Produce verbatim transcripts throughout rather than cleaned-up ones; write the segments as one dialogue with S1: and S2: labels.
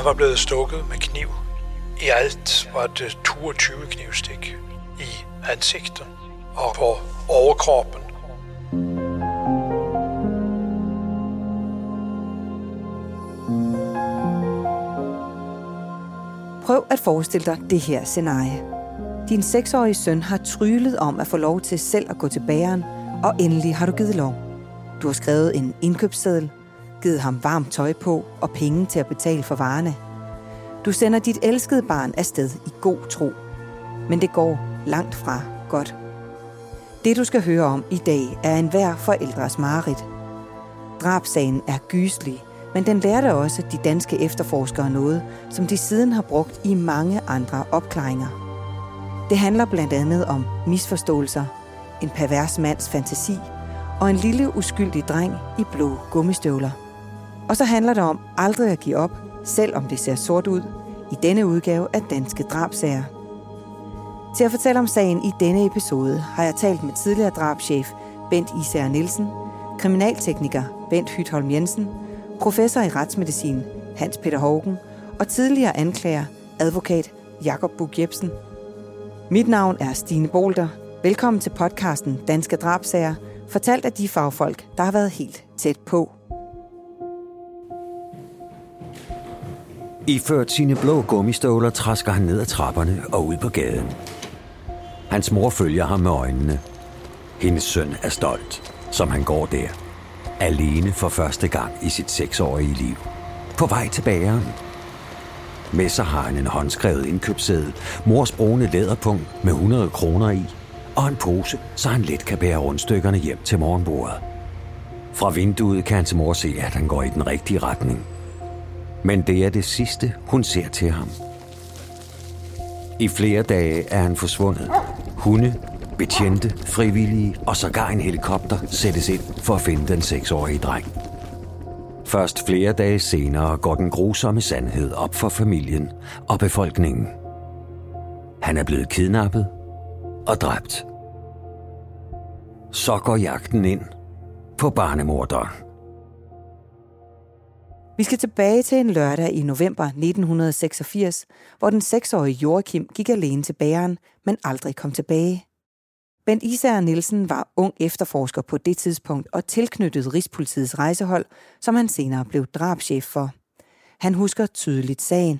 S1: Han var blevet stukket med kniv. I alt var det toogtyve knivstik i ansigtet og på overkroppen.
S2: Prøv at forestille dig det her scenarie. Din seksårige søn har tryglet om at få lov til selv at gå til bageren, og endelig har du givet lov. Du har skrevet en indkøbsseddel, givet ham varmt tøj på og penge til at betale for varerne. Du sender dit elskede barn afsted i god tro. Men det går langt fra godt. Det du skal høre om i dag er enhver forældres mareridt. Drabssagen er gyselig, men den lærte også de danske efterforskere noget, som de siden har brugt i mange andre opklaringer. Det handler blandt andet om misforståelser, en pervers mands fantasi og en lille uskyldig dreng i blå gummistøvler. Og så handler det om aldrig at give op, selvom det ser sort ud, i denne udgave af Danske Drabssager. Til at fortælle om sagen i denne episode har jeg talt med tidligere drabschef Bent Isager Nielsen, kriminaltekniker Bent Hytholm Jensen, professor i retsmedicin Hans Peter Haugen og tidligere anklager advokat Jakob Buch Jepsen. Mit navn er Stine Bolter. Velkommen til podcasten Danske Drabssager, fortalt af de fagfolk, der har været helt tæt på.
S3: Iført sine blå gummistøvler træsker han ned ad trapperne og ud på gaden. Hans mor følger ham med øjnene. Hendes søn er stolt, som han går der. Alene for første gang i sit seksårige liv. På vej til bageren. Med sig har han en håndskrevet indkøbsseddel, mors brune læderpunkt med hundrede kroner i, og en pose, så han let kan bære rundstykkerne hjem til morgenbordet. Fra vinduet kan hans mor se, at han går i den rigtige retning. Men det er det sidste, hun ser til ham. I flere dage er han forsvundet. Hunde, betjente, frivillige og sågar en helikopter sættes ind for at finde den seksårige dreng. Først flere dage senere går den grusomme sandhed op for familien og befolkningen. Han er blevet kidnappet og dræbt. Så går jagten ind på barnemorderen.
S2: Vi skal tilbage til en lørdag i november nitten seksogfirs, hvor den seksårige Joachim gik alene til bageren, men aldrig kom tilbage. Bent Isager Nielsen var ung efterforsker på det tidspunkt og tilknyttet Rigspolitiets rejsehold, som han senere blev drabschef for. Han husker tydeligt sagen.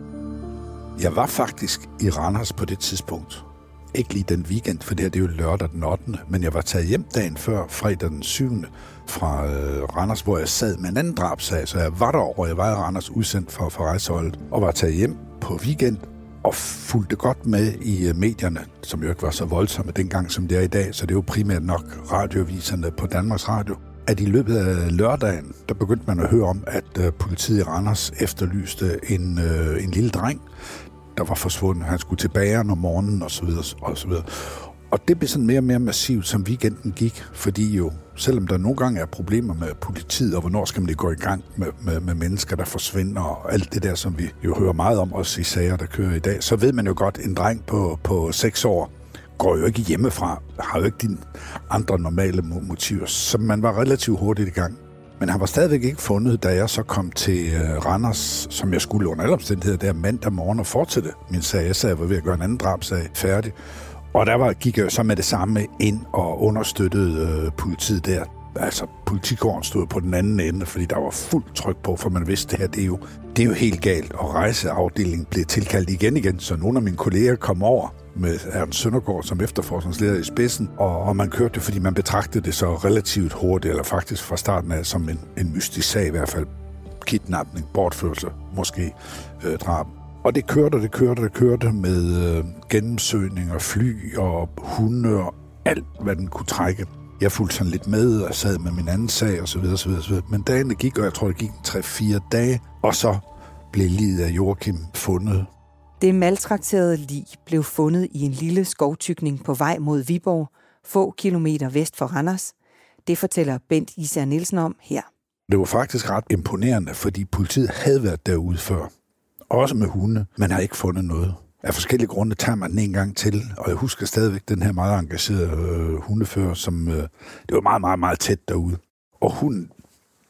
S4: Jeg var faktisk i Randers på det tidspunkt. Ikke lige den weekend, for det her det er jo lørdag den ottende Men jeg var taget hjem dagen før, fredag den syvende fra øh, Randers, hvor jeg sad med en anden drabsag. Så jeg var derovre, jeg var i Randers udsendt for, for rejseholdet, og var taget hjem på weekend og fulgte godt med i uh, medierne, som jo ikke var så voldsomme dengang, som det er i dag. Så det er jo primært nok radioviserne på Danmarks Radio. At i løbet af lørdagen, der begyndte man at høre om, at uh, politiet i Randers efterlyste en, uh, en lille dreng, der var forsvundet. Han skulle til bageren om morgenen og så videre og så videre. Og det blev sådan mere og mere massivt, som weekenden gik, fordi jo, selvom der nogle gange er problemer med politiet, og hvornår skal man det gå i gang med, med, med mennesker, der forsvinder, og alt det der, som vi jo hører meget om, også i sager, der kører i dag, så ved man jo godt, at en dreng på, på seks år går jo ikke hjemmefra, har jo ikke de andre normale motiver, så man var relativt hurtigt i gang. Men han var stadigvæk ikke fundet, da jeg så kom til Randers, som jeg skulle under alle omstændigheder, der mandag morgen og fortsætte min sag. Jeg sagde, jeg var ved at gøre en anden drabsag færdig. Og der var, gik jeg så med det samme ind og understøttede øh, politiet der. Altså, politikåren stod på den anden ende, fordi der var fuldt tryk på, for man vidste, det her, det er jo, det er jo helt galt. Og rejseafdelingen blev tilkaldt igen igen, så nogle af mine kolleger kom over med Ernst Søndergaard som efterforskningsleder i spidsen, og, og man kørte det, fordi man betragtede det så relativt hurtigt, eller faktisk fra starten af som en, en mystisk sag i hvert fald. Kidnapning, bortførelse, måske øh, drab. Og det kørte, det kørte, det kørte med øh, gennemsøgninger, fly og hunde og alt, hvad den kunne trække. Jeg fulgte sådan lidt med og sad med min anden sag og så videre, så videre, så videre. Men dagene gik, og jeg tror, det gik tre-fire dage, og så blev liget af Joachim fundet.
S2: Det maltrakterede lig blev fundet i en lille skovtykning på vej mod Viborg, få kilometer vest for Randers. Det fortæller Bent Isager Nielsen om her.
S4: Det var faktisk ret imponerende, fordi politiet havde været derude før. Også med hunde, men har ikke fundet noget. Af forskellige grunde tager man den en gang til, og jeg husker stadigvæk den her meget engagerede øh, hundefører, som øh, det var meget, meget, meget tæt derude. Og hunden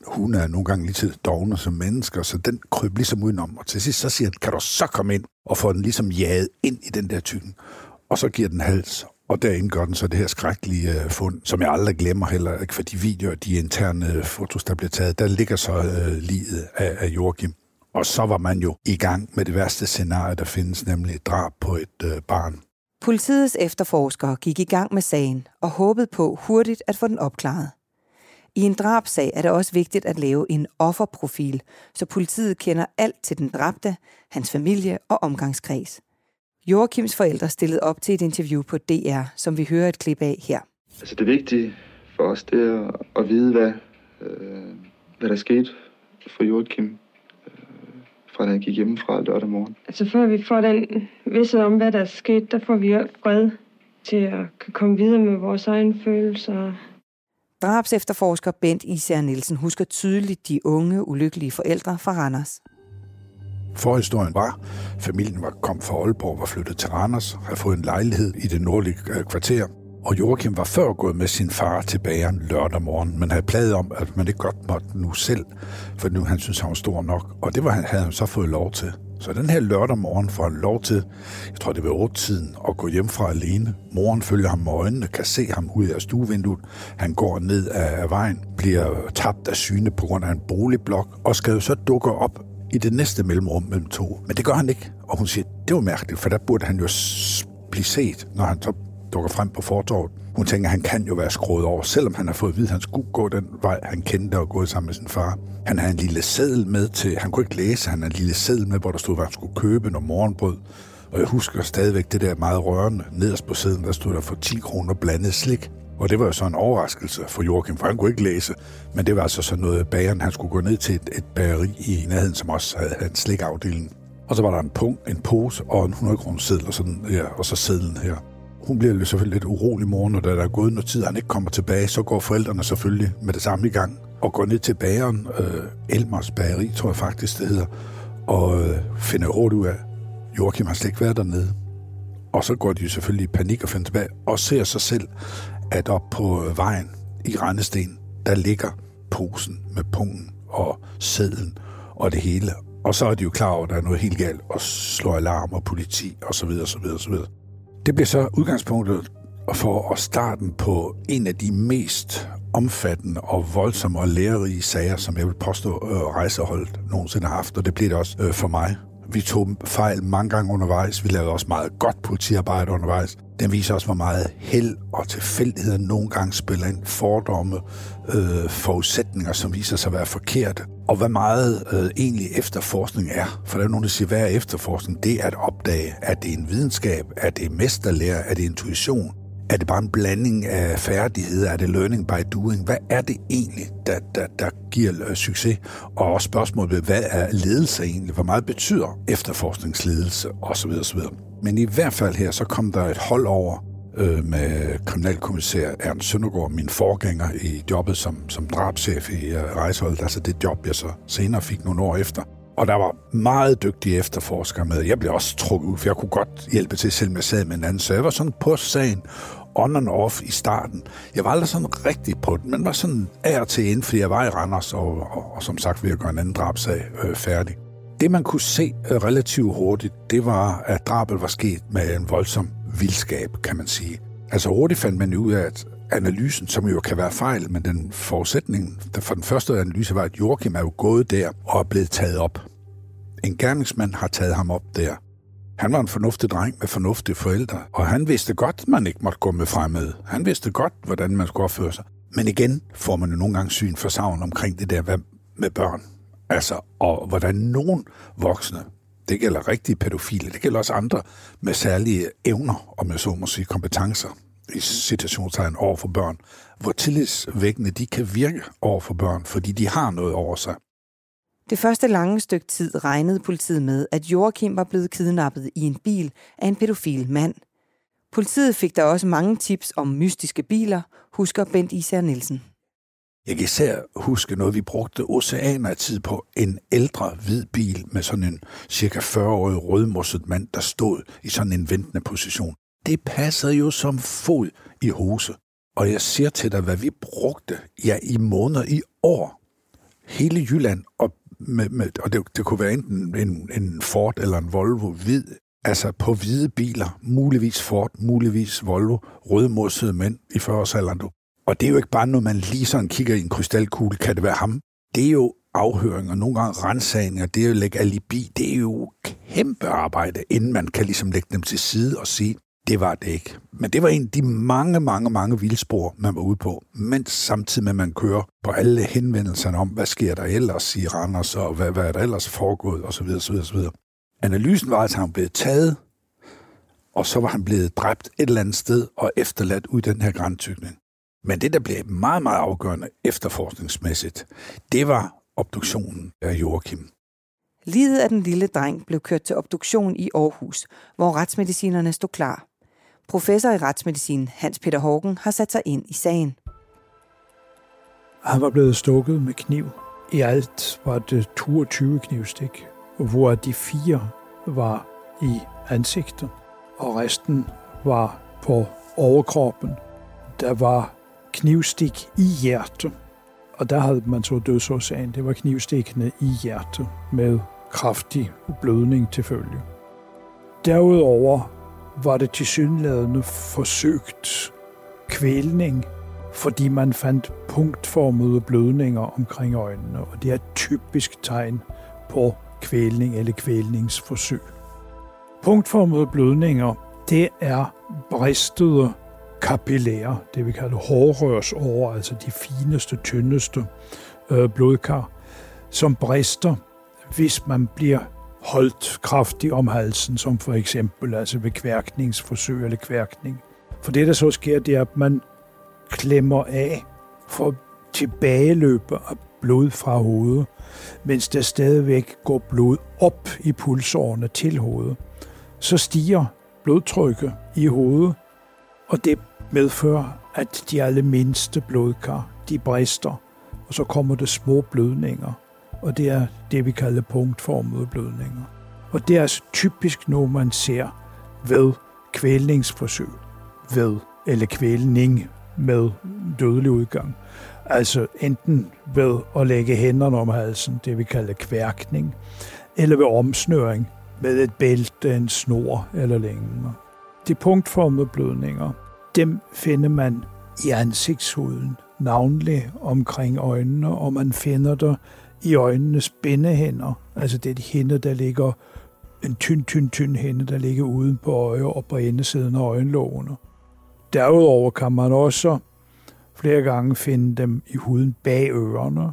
S4: hunde er nogle gange lige til dovne som mennesker, så den kryb ligesom udenom. Og til sidst så siger han, kan du så komme ind og få den ligesom jaget ind i den der tykken. Og så giver den hals, og derinde gør den så det her skrækkelige fund, som jeg aldrig glemmer heller, ikke? For de videoer, de interne fotos, der bliver taget, der ligger så øh, liget af, af Joachim. Og så var man jo i gang med det værste scenarie, der findes, nemlig et drab på et øh, barn.
S2: Politiets efterforskere gik i gang med sagen og håbede på hurtigt at få den opklaret. I en drabsag er det også vigtigt at lave en offerprofil, så politiet kender alt til den dræbte, hans familie og omgangskreds. Joachims forældre stillede op til et interview på D R, som vi hører et klip af her.
S5: Altså det vigtige for os, det er at vide, hvad, øh, hvad der skete for Joachim, øh, fra da han gik hjemmefra lørdag morgen.
S6: Altså før vi får den vidsthed om, hvad der er sket, der får vi fred til at komme videre med vores egne følelser.
S2: Drabsefterforsker Bent Især Nielsen husker tydeligt de unge, ulykkelige forældre fra Randers.
S4: Forhistorien var, familien var kom fra Aalborg, var flyttet til Randers, havde fået en lejlighed i det nordlige kvarter, og Joachim var før gået med sin far til bageren lørdag morgen, men havde plaget om, at man ikke godt måtte nu selv, for nu han synes han var stor nok, og det var, havde han så fået lov til. Så den her lørdag morgen får han lov til, jeg tror det var otte-tiden, at gå hjem fra alene. Moren følger ham med øjnene, kan se ham ud af stuevinduet. Han går ned af vejen, bliver tabt af syne på grund af en boligblok, og skal jo så dukke op i det næste mellemrum mellem to. Men det gør han ikke, og hun siger, det var mærkeligt, for der burde han jo blive set, når han så dukker frem på fortorvet. Hun tænker, at han kan jo være skruet over, selvom han har fået at vide, at han skulle gå den vej, han kendte og gå sammen med sin far. Han havde en lille seddel med til, han kunne ikke læse, han havde en lille seddel med, hvor der stod, hvad han skulle købe når morgenbrød. Og jeg husker stadigvæk det der meget rørende. Nederst på sedlen, der stod der for ti kroner blandet slik. Og det var jo så en overraskelse for Joachim, for han kunne ikke læse. Men det var altså sådan noget bageren, han skulle gå ned til et, et bageri i nærheden, som også havde, havde en slikafdeling. Og så var der en punkt, en pose og en hundrede kroner seddel, og, sådan, ja, og så sedlen her. Hun bliver selvfølgelig lidt urolig morgen, og da der er gået noget tid, og han ikke kommer tilbage, så går forældrene selvfølgelig med det samme i gang og går ned til bageren, øh, Elmers bageri, tror jeg faktisk det hedder, og øh, finder hurtigt ud af, Joachim har slet ikke været dernede. Og så går de selvfølgelig i panik og finder tilbage, og ser sig selv, at op på vejen i Rendesten, der ligger posen med pungen og sedlen og det hele. Og så er de jo klar over, at der er noget helt galt, og slår alarm og politi osv. osv., osv. Det bliver så udgangspunktet for at starten på en af de mest omfattende og voldsomme og lærerige sager, som jeg vil påstå, at rejseholdet nogensinde har haft, og det bliver det også for mig. Vi tog fejl mange gange undervejs. Vi lavede også meget godt politiarbejde undervejs. Den viser også, hvor meget held og tilfældigheder nogle gange spiller ind. Fordomme, øh, forudsætninger, som viser sig at være forkerte. Og hvad meget øh, egentlig efterforskning er. For der er nogen, der siger, hvad er efterforskning? Det er at opdage, at det er en videnskab, at det er mesterlære, at det er intuition. Er det bare en blanding af færdigheder? Er det learning by doing? Hvad er det egentlig, der, der, der giver øh, succes? Og også spørgsmålet, hvad er ledelse egentlig? Hvor meget betyder efterforskningsledelse? Osv. osv. Men i hvert fald her, så kom der et hold over øh, med kriminalkommissær Ernst Søndergaard, min forgænger i jobbet som, som drabschef i øh, rejseholdet. Altså det job, jeg så senere fik nogle år efter. Og der var meget dygtige efterforskere med. Jeg blev også trukket ud, for jeg kunne godt hjælpe til, selvom jeg sad med en anden. Så jeg var sådan på sagen, on and off i starten. Jeg var aldrig sådan rigtig på den, men var sådan af og til inden, fordi jeg var i Randers, og, og, og som sagt, ved at gøre en anden drabsag øh, færdig. Det, man kunne se øh, relativt hurtigt, det var, at drabet var sket med en voldsom vildskab, kan man sige. Altså hurtigt fandt man ud af, at analysen, som jo kan være fejl, men den forudsætning for den første analyse var, at Joachim er jo gået der og er blevet taget op. En gerningsmand har taget ham op der. Han var en fornuftig dreng med fornuftige forældre, og han vidste godt, at man ikke måtte gå med fremmede. Han vidste godt, hvordan man skulle opføre sig. Men igen får man jo nogle gange syn for savn omkring det der med børn. Altså, og hvordan nogen voksne, det gælder rigtige pædofile, det gælder også andre med særlige evner og med så må sige kompetencer i situationstegn over for børn, hvor tillidsvækkende de kan virke over for børn, fordi de har noget over sig.
S2: Det første lange stykke tid regnede politiet med, at Joachim var blevet kidnappet i en bil af en pædofil mand. Politiet fik der også mange tips om mystiske biler, husker Bent Især Nielsen.
S4: Jeg kan især huske noget, vi brugte oceaner af tid på. En ældre hvid bil med sådan en cirka fyrre-årig rødmosset mand, der stod i sådan en ventende position. Det passede jo som fod i hose. Og jeg siger til dig, hvad vi brugte ja, i måneder, i år, hele Jylland, og, med, med, og det, det kunne være enten en, en Ford eller en Volvo hvid, altså på hvide biler, muligvis Ford, muligvis Volvo, rødmodsede mænd i fyrre-årsalderen. Og det er jo ikke bare, når man lige sådan kigger i en krystalkugle, kan det være ham? Det er jo afhøringer, nogle gange ransagninger, det er jo at lægge alibi, det er jo kæmpe arbejde, inden man kan ligesom lægge dem til side og sige, det var det ikke. Men det var en af de mange, mange, mange vildspor, man var ude på, mens samtidig med, at man kører på alle henvendelserne om, hvad sker der ellers i Randers, og hvad, hvad er der ellers foregået, osv. osv., osv. Analysen var, at han blev taget, og så var han blevet dræbt et eller andet sted og efterladt ud den her græntykning. Men det, der blev meget, meget afgørende efterforskningsmæssigt, det var obduktionen af Joachim.
S2: Liget af den lille dreng blev kørt til obduktion i Aarhus, hvor retsmedicinerne stod klar. Professor i retsmedicin Hans Peter Horgen har sat sig ind i sagen.
S1: Han var blevet stukket med kniv. I alt var det toogtyve knivstik, hvor de fire var i ansigtet, og resten var på overkroppen. Der var knivstik i hjertet, og der havde man så dødsårsagen. Det var knivstikkene i hjertet med kraftig blødning til følge. Derudover var det tilsyneladende forsøgt kvælning, fordi man fandt punktformede blødninger omkring øjnene, og det er et typisk tegn på kvælning eller kvælningsforsøg. Punktformede blødninger, det er bristede kapillærer, det vi kalder hårrørsårer, altså de fineste, tyndeste øh, blodkar, som brister, hvis man bliver holdt kraftigt om halsen, som for eksempel altså ved kværkningsforsøg eller kværkning. For det, der så sker, det er, at man klemmer af for tilbageløbe af blod fra hovedet, mens der stadigvæk går blod op i pulsårene til hovedet. Så stiger blodtrykket i hovedet, og det medfører, at de allermindste blodkar, de brister, og så kommer der små blødninger, og det er det, vi kalder punktformede blødninger. Og det er altså typisk noget, man ser ved kvælningsforsøg, ved, eller kvælning med dødelig udgang. Altså enten ved at lægge hænderne om halsen, det vi kalder kværkning, eller ved omsnøring med et bælte, en snor eller lignende. De punktformede blødninger, dem finder man i ansigtshuden, navnlig omkring øjnene, og man finder der i øjnenes bindehænder, altså det er de hænder, der ligger, en tynd, tynd, tynd hænde, der ligger uden på øje og på indersiden af øjenlågene. Derudover kan man også flere gange finde dem i huden bag ørerne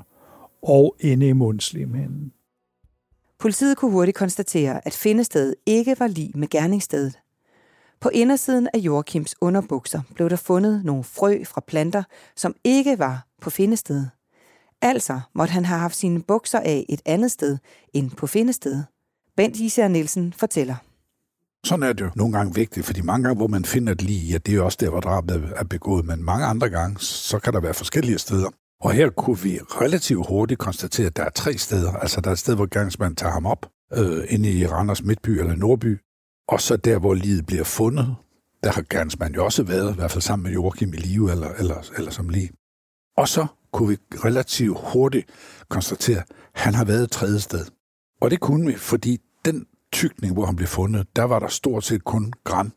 S1: og inde i mundslimhinden.
S2: Politiet kunne hurtigt konstatere, at findestedet ikke var lig med gerningsstedet. På indersiden af Joachims underbukser blev der fundet nogle frø fra planter, som ikke var på findestedet. Altså måtte han have haft sine bukser af et andet sted end på findestedet. Bent Især Nielsen fortæller.
S4: Sådan er det jo nogle gange vigtigt, fordi mange gange, hvor man finder et lig, ja, det er jo også der, hvor drabet er begået, men mange andre gange, så kan der være forskellige steder. Og her kunne vi relativt hurtigt konstatere, at der er tre steder. Altså der er et sted, hvor gerningsmanden tager ham op, øh, inde i Randers Midtby eller Nordby, og så der, hvor liget bliver fundet, der har gerningsmanden jo også været, i hvert fald sammen med Joachim i live eller, eller, eller som lig. Og så kunne vi relativt hurtigt konstatere, at han har været et tredje sted. Og det kunne vi, fordi den tykning, hvor han blev fundet, der var der stort set kun gran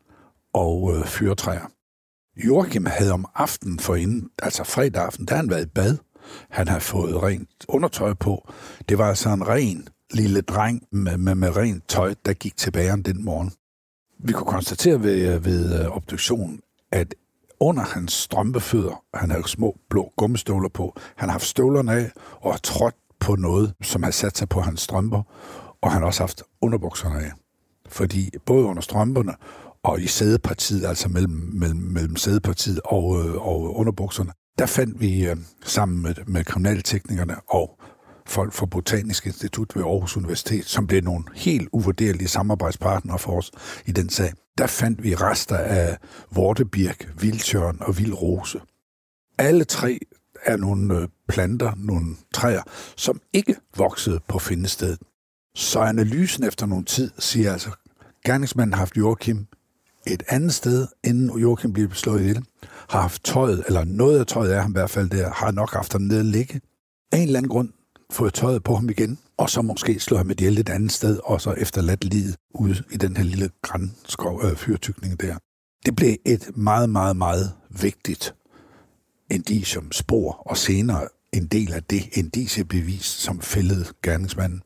S4: og øh, fyrretræer. Joachim havde om aftenen forinden, altså fredag aften, der han været i bad. Han havde fået rent undertøj på. Det var altså en ren lille dreng med, med, med rent tøj, der gik til bageren den morgen. Vi kunne konstatere ved, ved obduktionen, at under hans strømpefødder, han havde små blå gummistøvler på, han har haft støvlerne af og trådt på noget, som havde sat sig på hans strømper, og han har også haft underbukserne af. Fordi både under strømperne og i sædepartiet, altså mellem, mellem, mellem sædepartiet og, og underbukserne, der fandt vi sammen med, med kriminalteknikerne og folk fra Botanisk Institut ved Aarhus Universitet, som blev nogle helt uvurderlige samarbejdspartnere for os i den sag. Der fandt vi rester af vortebirk, vildtjørn og vildrose. Alle tre er nogle planter, nogle træer, som ikke voksede på findestedet. Så analysen efter nogle tid siger altså, gerningsmanden har haft Joachim et andet sted, inden Joachim blev slået ihjel, har haft tøjet, eller noget af tøjet af ham i hvert fald der, har nok haft ham nede at ligge. Af en eller anden grund fået tøjet på ham igen, og så måske slå ham ihjel et andet sted, og så efterladt livet ude i den her lille grænskov øh, fyrtykning der. Det blev et meget, meget, meget vigtigt indicium spor, og senere en del af det indiciebevis, som fældede gerningsmanden.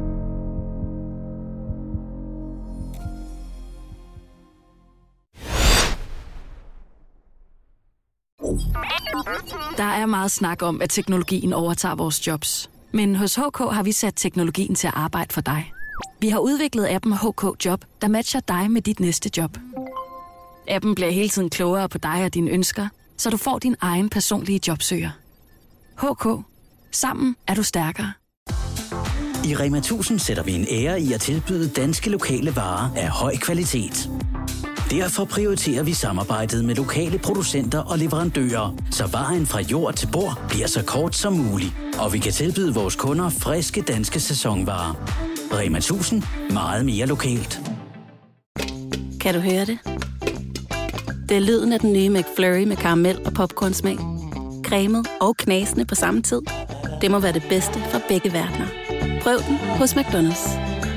S7: Der er meget snak om, at teknologien overtager vores jobs. Men hos H K har vi sat teknologien til at arbejde for dig. Vi har udviklet appen H K Job, der matcher dig med dit næste job. Appen bliver hele tiden klogere på dig og dine ønsker, så du får din egen personlige jobsøger. H K. Sammen er du stærkere.
S8: I Rema tusind sætter vi en ære i at tilbyde danske lokale varer af høj kvalitet. Derfor prioriterer vi samarbejdet med lokale producenter og leverandører, så vejen fra jord til bord bliver så kort som muligt. Og vi kan tilbyde vores kunder friske danske sæsonvarer. Rema tusind. Meget mere lokalt.
S9: Kan du høre det? Det er lyden af den nye McFlurry med karamel og popcornsmag. Cremet og knasende på samme tid. Det må være det bedste fra begge verdener. Prøv den hos McDonald's.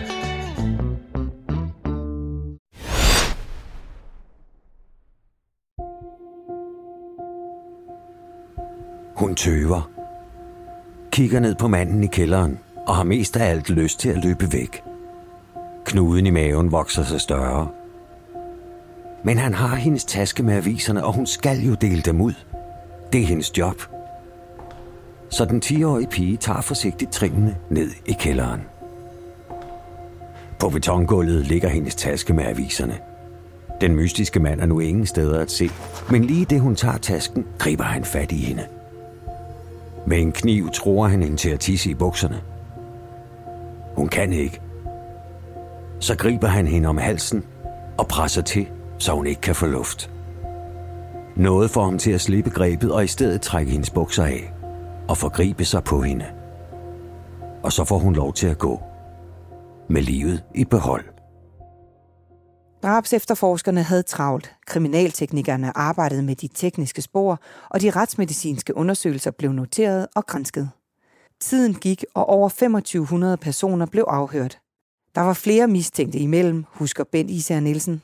S3: Hun tøver, kigger ned på manden i kælderen og har mest af alt lyst til at løbe væk. Knuden i maven vokser sig større. Men han har hendes taske med aviserne, og hun skal jo dele dem ud. Det er hendes job. Så den ti-årige pige tager forsigtigt trinene ned i kælderen. På betongulvet ligger hendes taske med aviserne. Den mystiske mand er nu ingen steder at se, men lige det hun tager tasken, griber han fat i hende. Med en kniv tror han hende til at tisse i bukserne. Hun kan ikke. Så griber han hende om halsen og presser til, så hun ikke kan få luft. Noget får ham til at slippe grebet og i stedet trække hendes bukser af og forgribe sig på hende. Og så får hun lov til at gå med livet i behold.
S2: Drabsefterforskerne havde travlt. Kriminalteknikerne arbejdede med de tekniske spor, og de retsmedicinske undersøgelser blev noteret og gransket. Tiden gik, og over to tusind fem hundrede personer blev afhørt. Der var flere mistænkte imellem, husker Bent Isager Nielsen.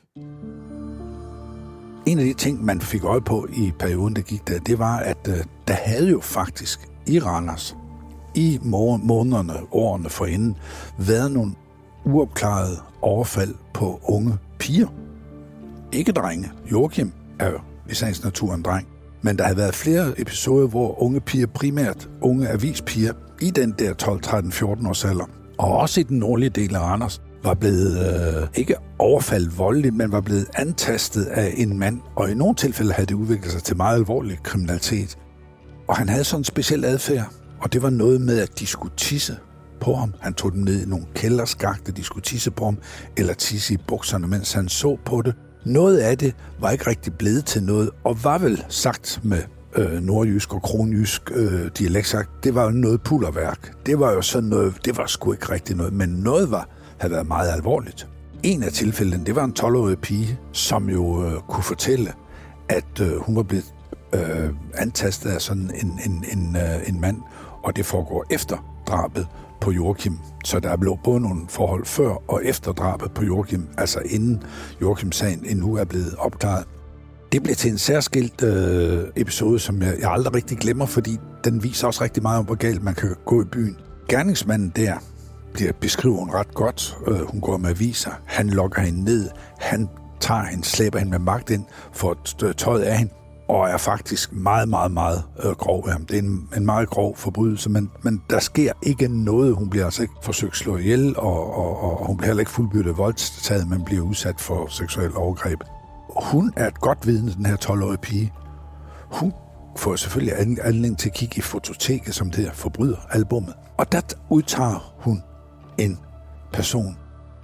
S4: En af de ting, man fik øje på i perioden, der gik der, det var, at uh, der havde jo faktisk i Randers, i månederne, årene forinden, været nogle uopklarede overfald på unge piger. Ikke drenge. Joachim er jo i sagens natur en dreng. Men der har været flere episoder, hvor unge piger, primært unge avispiger, i den der tolv, tretten, fjorten års alder, og også i den nordlige del af Randers, var blevet øh, ikke overfaldet voldeligt, men var blevet antastet af en mand, og i nogle tilfælde havde det udviklet sig til meget alvorlig kriminalitet. Og han havde sådan en speciel adfærd, og det var noget med, at de skulle tisse på ham. Han tog dem ned i nogle kælderskakte, de skulle tisse på ham, eller tisse i bukserne, mens han så på det. Noget af det var ikke rigtig blevet til noget, og var vel sagt med øh, nordjysk og kronjysk øh, dialekt sagt, det var jo noget pullerværk. Det var jo sådan noget, det var sgu ikke rigtig noget, men noget var, havde været meget alvorligt. En af tilfældene, det var en tolv-årig pige, som jo øh, kunne fortælle, at øh, hun var blevet øh, antastet af sådan en, en, en, øh, en mand, og det foregår efter drabet på Joachim. Så der blev både nogle forhold før og efter drabet på Joachim, altså inden Joachim-sagen endnu er blevet opklaret. Det blev til en særskilt øh, episode, som jeg, jeg aldrig rigtig glemmer, fordi den viser også rigtig meget om, hvor galt man kan gå i byen. Gerningsmanden der bliver beskriver hun ret godt. Øh, hun går med aviser. Han lokker hende ned. Han tager hende, slæber hende med magt ind for at tøjet af hende, og er faktisk meget, meget, meget øh, grov ved ham. Det er en, en meget grov forbrydelse, men, men der sker ikke noget. Hun bliver altså ikke forsøgt slået ihjel, og, og, og hun bliver heller ikke fuldbyrdet voldtaget, men bliver udsat for seksuel overgreb. Hun er et godt vidne, den her tolv-årige pige. Hun får selvfølgelig anledning til at kigge i fototeket, som det her forbryderalbummet. Og der udtager hun en person.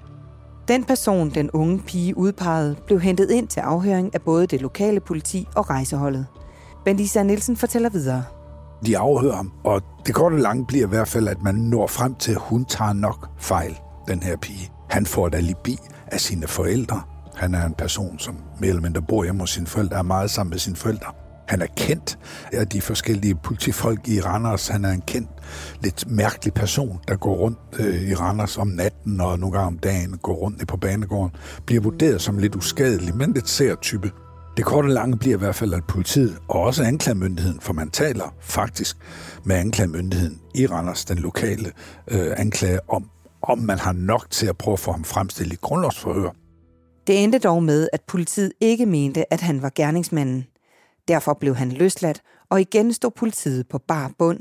S2: Den person, den unge pige udpegede, blev hentet ind til afhøring af både det lokale politi og rejseholdet. Bent Isager Nielsen fortæller videre.
S4: De afhører ham, og det korte og lange bliver i hvert fald, at man når frem til, at hun tager nok fejl, den her pige. Han får et alibi af sine forældre. Han er en person, som mere eller mindre bor hjemme hos sine forældre, er meget sammen med sine forældre. Han er kendt af de forskellige politifolk i Randers. Han er en kendt, lidt mærkelig person, der går rundt øh, i Randers om natten og nogle gange om dagen, går rundt på banegården. Bliver vurderet som lidt uskadelig, men lidt sær type. Det korte og lange bliver i hvert fald, at politiet og også anklagemyndigheden, for man taler faktisk med anklagemyndigheden i Randers, den lokale øh, anklage, om, om man har nok til at prøve at få ham fremstillet i grundlovsforhør.
S2: Det endte dog med, at politiet ikke mente, at han var gerningsmanden. Derfor blev han løsladt, og igen stod politiet på bar bund.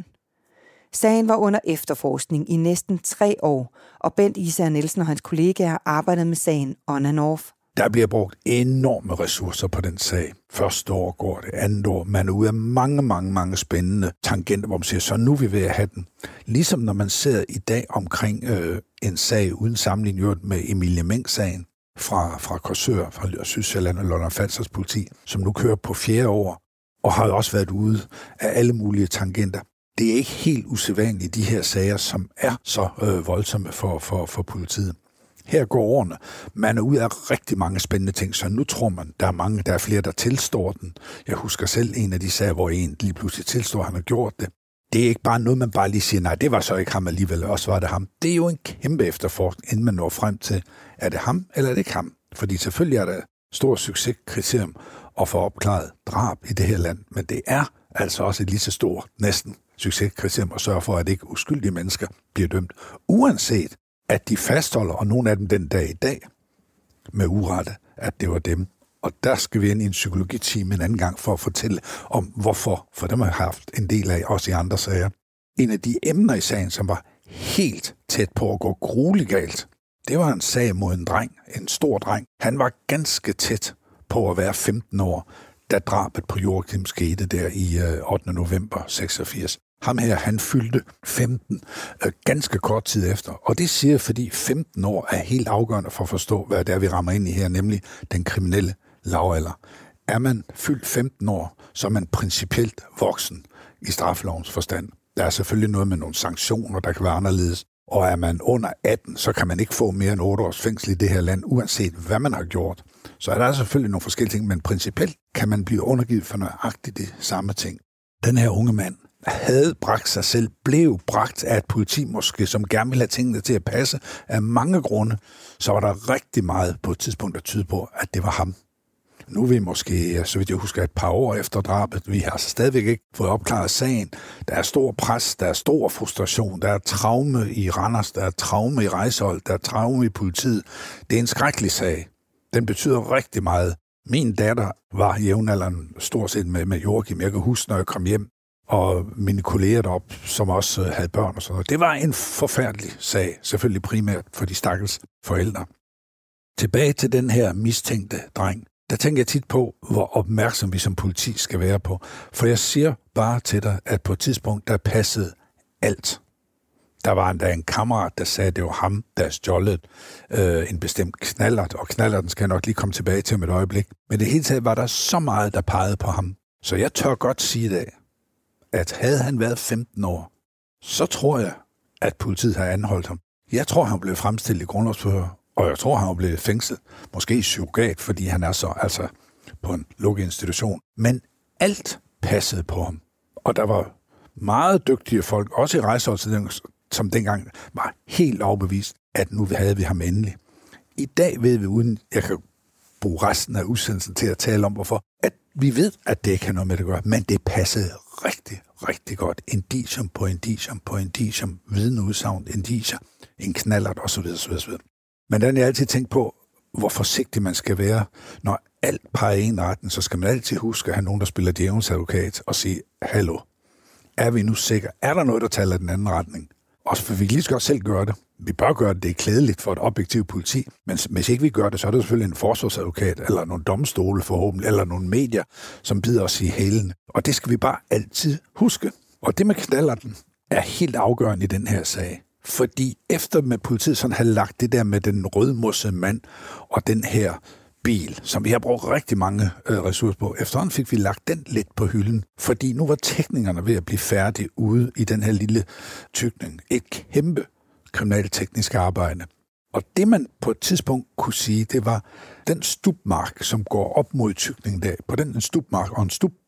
S2: Sagen var under efterforskning i næsten tre år, og Bent Isager Nielsen og hans kollegaer arbejdede med sagen on and off.
S4: Der bliver brugt enorme ressourcer på den sag. Første år går det, andet år. Man er ude af mange, mange, mange spændende tangenter, hvor man siger, så nu er vi ved at have den. Ligesom når man sidder i dag omkring øh, en sag uden sammenligning med Emilie Meng-sagen fra, fra Korsør, fra Sydsjælland og Lolland-Falsters politi, som nu kører på fjerde år, og har også været ude af alle mulige tangenter. Det er ikke helt usædvanligt, de her sager, som er så øh, voldsomme for, for, for politiet. Her går årene. Man er ude af rigtig mange spændende ting, så nu tror man, der er mange, der er flere, der tilstår den. Jeg husker selv en af de sager, hvor en lige pludselig tilstår, at han har gjort det. Det er ikke bare noget, man bare lige siger, nej, det var så ikke ham alligevel, også var det ham. Det er jo en kæmpe efterforskning, inden man når frem til, er det ham, eller er det ikke ham? Fordi selvfølgelig er der stor succeskriterium at få opklaret drab i det her land, men det er altså også et lige så stort, næsten succeskriterium at sørge for, at ikke uskyldige mennesker bliver dømt, uanset at de fastholder, og nogle af dem den dag i dag, med urette, at det var dem. Og der skal vi ind i en psykologitime en anden gang for at fortælle om, hvorfor, for dem har haft en del af, også i andre sager. En af de emner i sagen, som var helt tæt på at gå grueligt galt, det var en sag mod en dreng, en stor dreng. Han var ganske tæt på at være femten år, da drabet på Joachim skete der i ottende november seksogfirs. Ham her, han fyldte femten øh, ganske kort tid efter. Og det siger, fordi femten år er helt afgørende for at forstå, hvad det er, vi rammer ind i her, nemlig den kriminelle lavalder. Er man fyldt femten år, så er man principielt voksen i straffelovens forstand. Der er selvfølgelig noget med nogle sanktioner, der kan være anderledes. Og er man under atten, så kan man ikke få mere end otte års fængsel i det her land, uanset hvad man har gjort. Så er der selvfølgelig nogle forskellige ting, men principielt kan man blive undergivet for nøjagtigt de samme ting. Den her unge mand havde bragt sig selv, blev bragt af et politi måske, som gerne ville have tingene til at passe af mange grunde, så var der rigtig meget på et tidspunkt, der tyder på, at det var ham. Nu er vi måske, så vidt jeg husker, et par år efter drabet. Vi har altså stadigvæk ikke fået opklaret sagen. Der er stor pres, der er stor frustration, der er traume i Randers, der er traume i Rejshold, der er traume i politiet. Det er en skrækkelig sag. Den betyder rigtig meget. Min datter var jævnaldrende stort set med, med Joachim. Jeg kan huske, når jeg kom hjem, og mine kolleger deroppe, som også havde børn og sådan noget. Det var en forfærdelig sag, selvfølgelig primært for de stakkels forældre. Tilbage til den her mistænkte dreng. Der tænker jeg tit på, hvor opmærksom vi som politi skal være på. For jeg siger bare til dig, at på et tidspunkt, der passede alt. Der var endda en kammerat, der sagde, at det var ham, der stjålet øh, en bestemt knallert, og knallerten skal jeg nok lige komme tilbage til om et øjeblik. Men det hele taget var der så meget, der pegede på ham. Så jeg tør godt sige i dag, at havde han været femten år, så tror jeg, at politiet har anholdt ham. Jeg tror, han blev fremstillet i grundlovsforhør, og jeg tror, han blev fængslet. Måske i surrogat, fordi han er så altså på en lukket institution. Men alt passede på ham. Og der var meget dygtige folk, også i Rejshold, som dengang var helt overbevist, at nu havde vi ham endelig. I dag ved vi, uden jeg kan bruge resten af udsendelsen til at tale om, hvorfor, at vi ved, at det ikke har noget med det at gøre, men det passede rigtig, rigtig godt. Indicium på indicium på indicium, vidneudsagn, indicier, en knallert osv. osv., osv. Men der er jeg altid tænkt på, hvor forsigtig man skal være. Når alt peger i en retning, så skal man altid huske at have nogen, der spiller djævelens advokat og sige, hallo, er vi nu sikre? Er der noget, der taler den anden retning? Også for vi kan lige så godt selv gøre det. Vi bør gøre det, det er klædeligt for et objektivt politi, men hvis ikke vi gør det, så er det selvfølgelig en forsvarsadvokat, eller nogle domstole forhåbentlig, eller nogle medier, som bider os i hælene. Og det skal vi bare altid huske. Og det med knallerten er helt afgørende i den her sag. Fordi efter med politiet sådan havde lagt det der med den rødmossede mand og den her bil, som vi har brugt rigtig mange øh, ressourcer på, efterhånden fik vi lagt den lidt på hylden, fordi nu var teknikerne ved at blive færdige ude i den her lille tykning. Et kæmpe kriminalteknisk arbejde. Og det man på et tidspunkt kunne sige, det var den stubmark, som går op mod tykningen der. På den en stubmark og en stub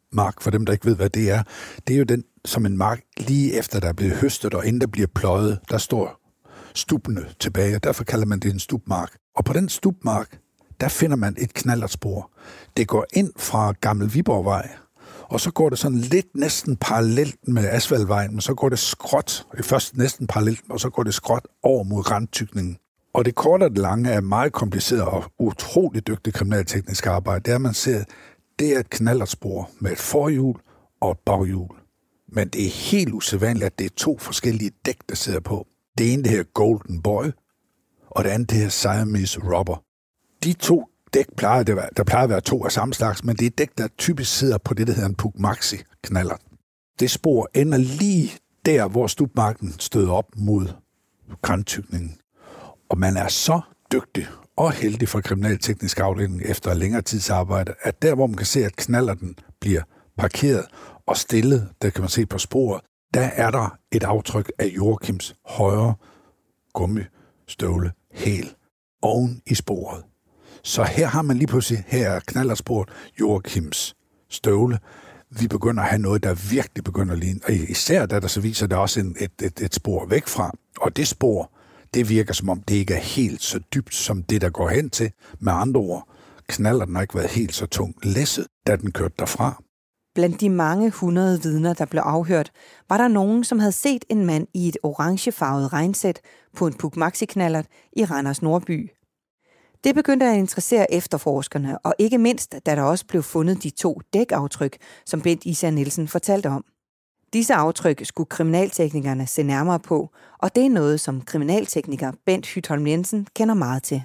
S4: mark, for dem, der ikke ved, hvad det er, det er jo den, som en mark lige efter, der er blevet høstet, og inden der bliver pløjet, der står stubene tilbage, og derfor kalder man det en stubmark. Og på den stubmark, der finder man et knallertspor. Det går ind fra Gammel Viborgvej, og så går det sådan lidt næsten parallelt med asfaltvejen, men så går det skråt, først næsten parallelt, og så går det skråt over mod randtykningen. Og det korte og det lange er meget kompliceret og utroligt dygtigt kriminalteknisk arbejde. Det er, man ser, det er et knallertspor med et forhjul og et baghjul. Men det er helt usædvanligt, at det er to forskellige dæk, der sidder på. Det ene, det her Golden Boy, og det andet, det her Siamese Rubber. De to dæk plejer, det være, der plejer at være to af samme slags, men det er dæk, der typisk sidder på det, der hedder en Puch Maxi knallert. Det spor ender lige der, hvor stubmarken støder op mod grantykningen. Og man er så dygtig og heldig for kriminalteknisk afdeling efter længere tids arbejde, at der, hvor man kan se, at knallerten bliver parkeret og stillet, der kan man se på sporet, der er der et aftryk af Joachims højre gummistøvle hæl oven i sporet. Så her har man lige pludselig, her er knallertsporet, Joachims støvle. Vi begynder at have noget, der virkelig begynder at ligne. Og især da der så viser det også en, et, et, et spor væk fra. Og det spor, det virker som om, det ikke er helt så dybt, som det, der går hen til. Med andre ord, knallerten har ikke været helt så tung læsset, da den kørte derfra.
S2: Blandt de mange hundrede vidner, der blev afhørt, var der nogen, som havde set en mand i et orangefarvet regnsæt på en Puch Maxi knallert i Randers Nordby. Det begyndte at interessere efterforskerne, og ikke mindst, da der også blev fundet de to dækaftryk, som Bent Især Nielsen fortalte om. Disse aftryk skulle kriminalteknikerne se nærmere på, og det er noget, som kriminaltekniker Bent Hytholm Jensen kender meget til.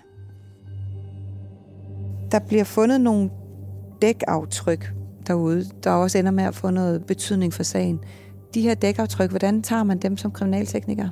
S2: Der bliver fundet nogle dækaftryk derude, der også ender med at få noget betydning for sagen. De her dækaftryk, hvordan tager man dem som kriminaltekniker?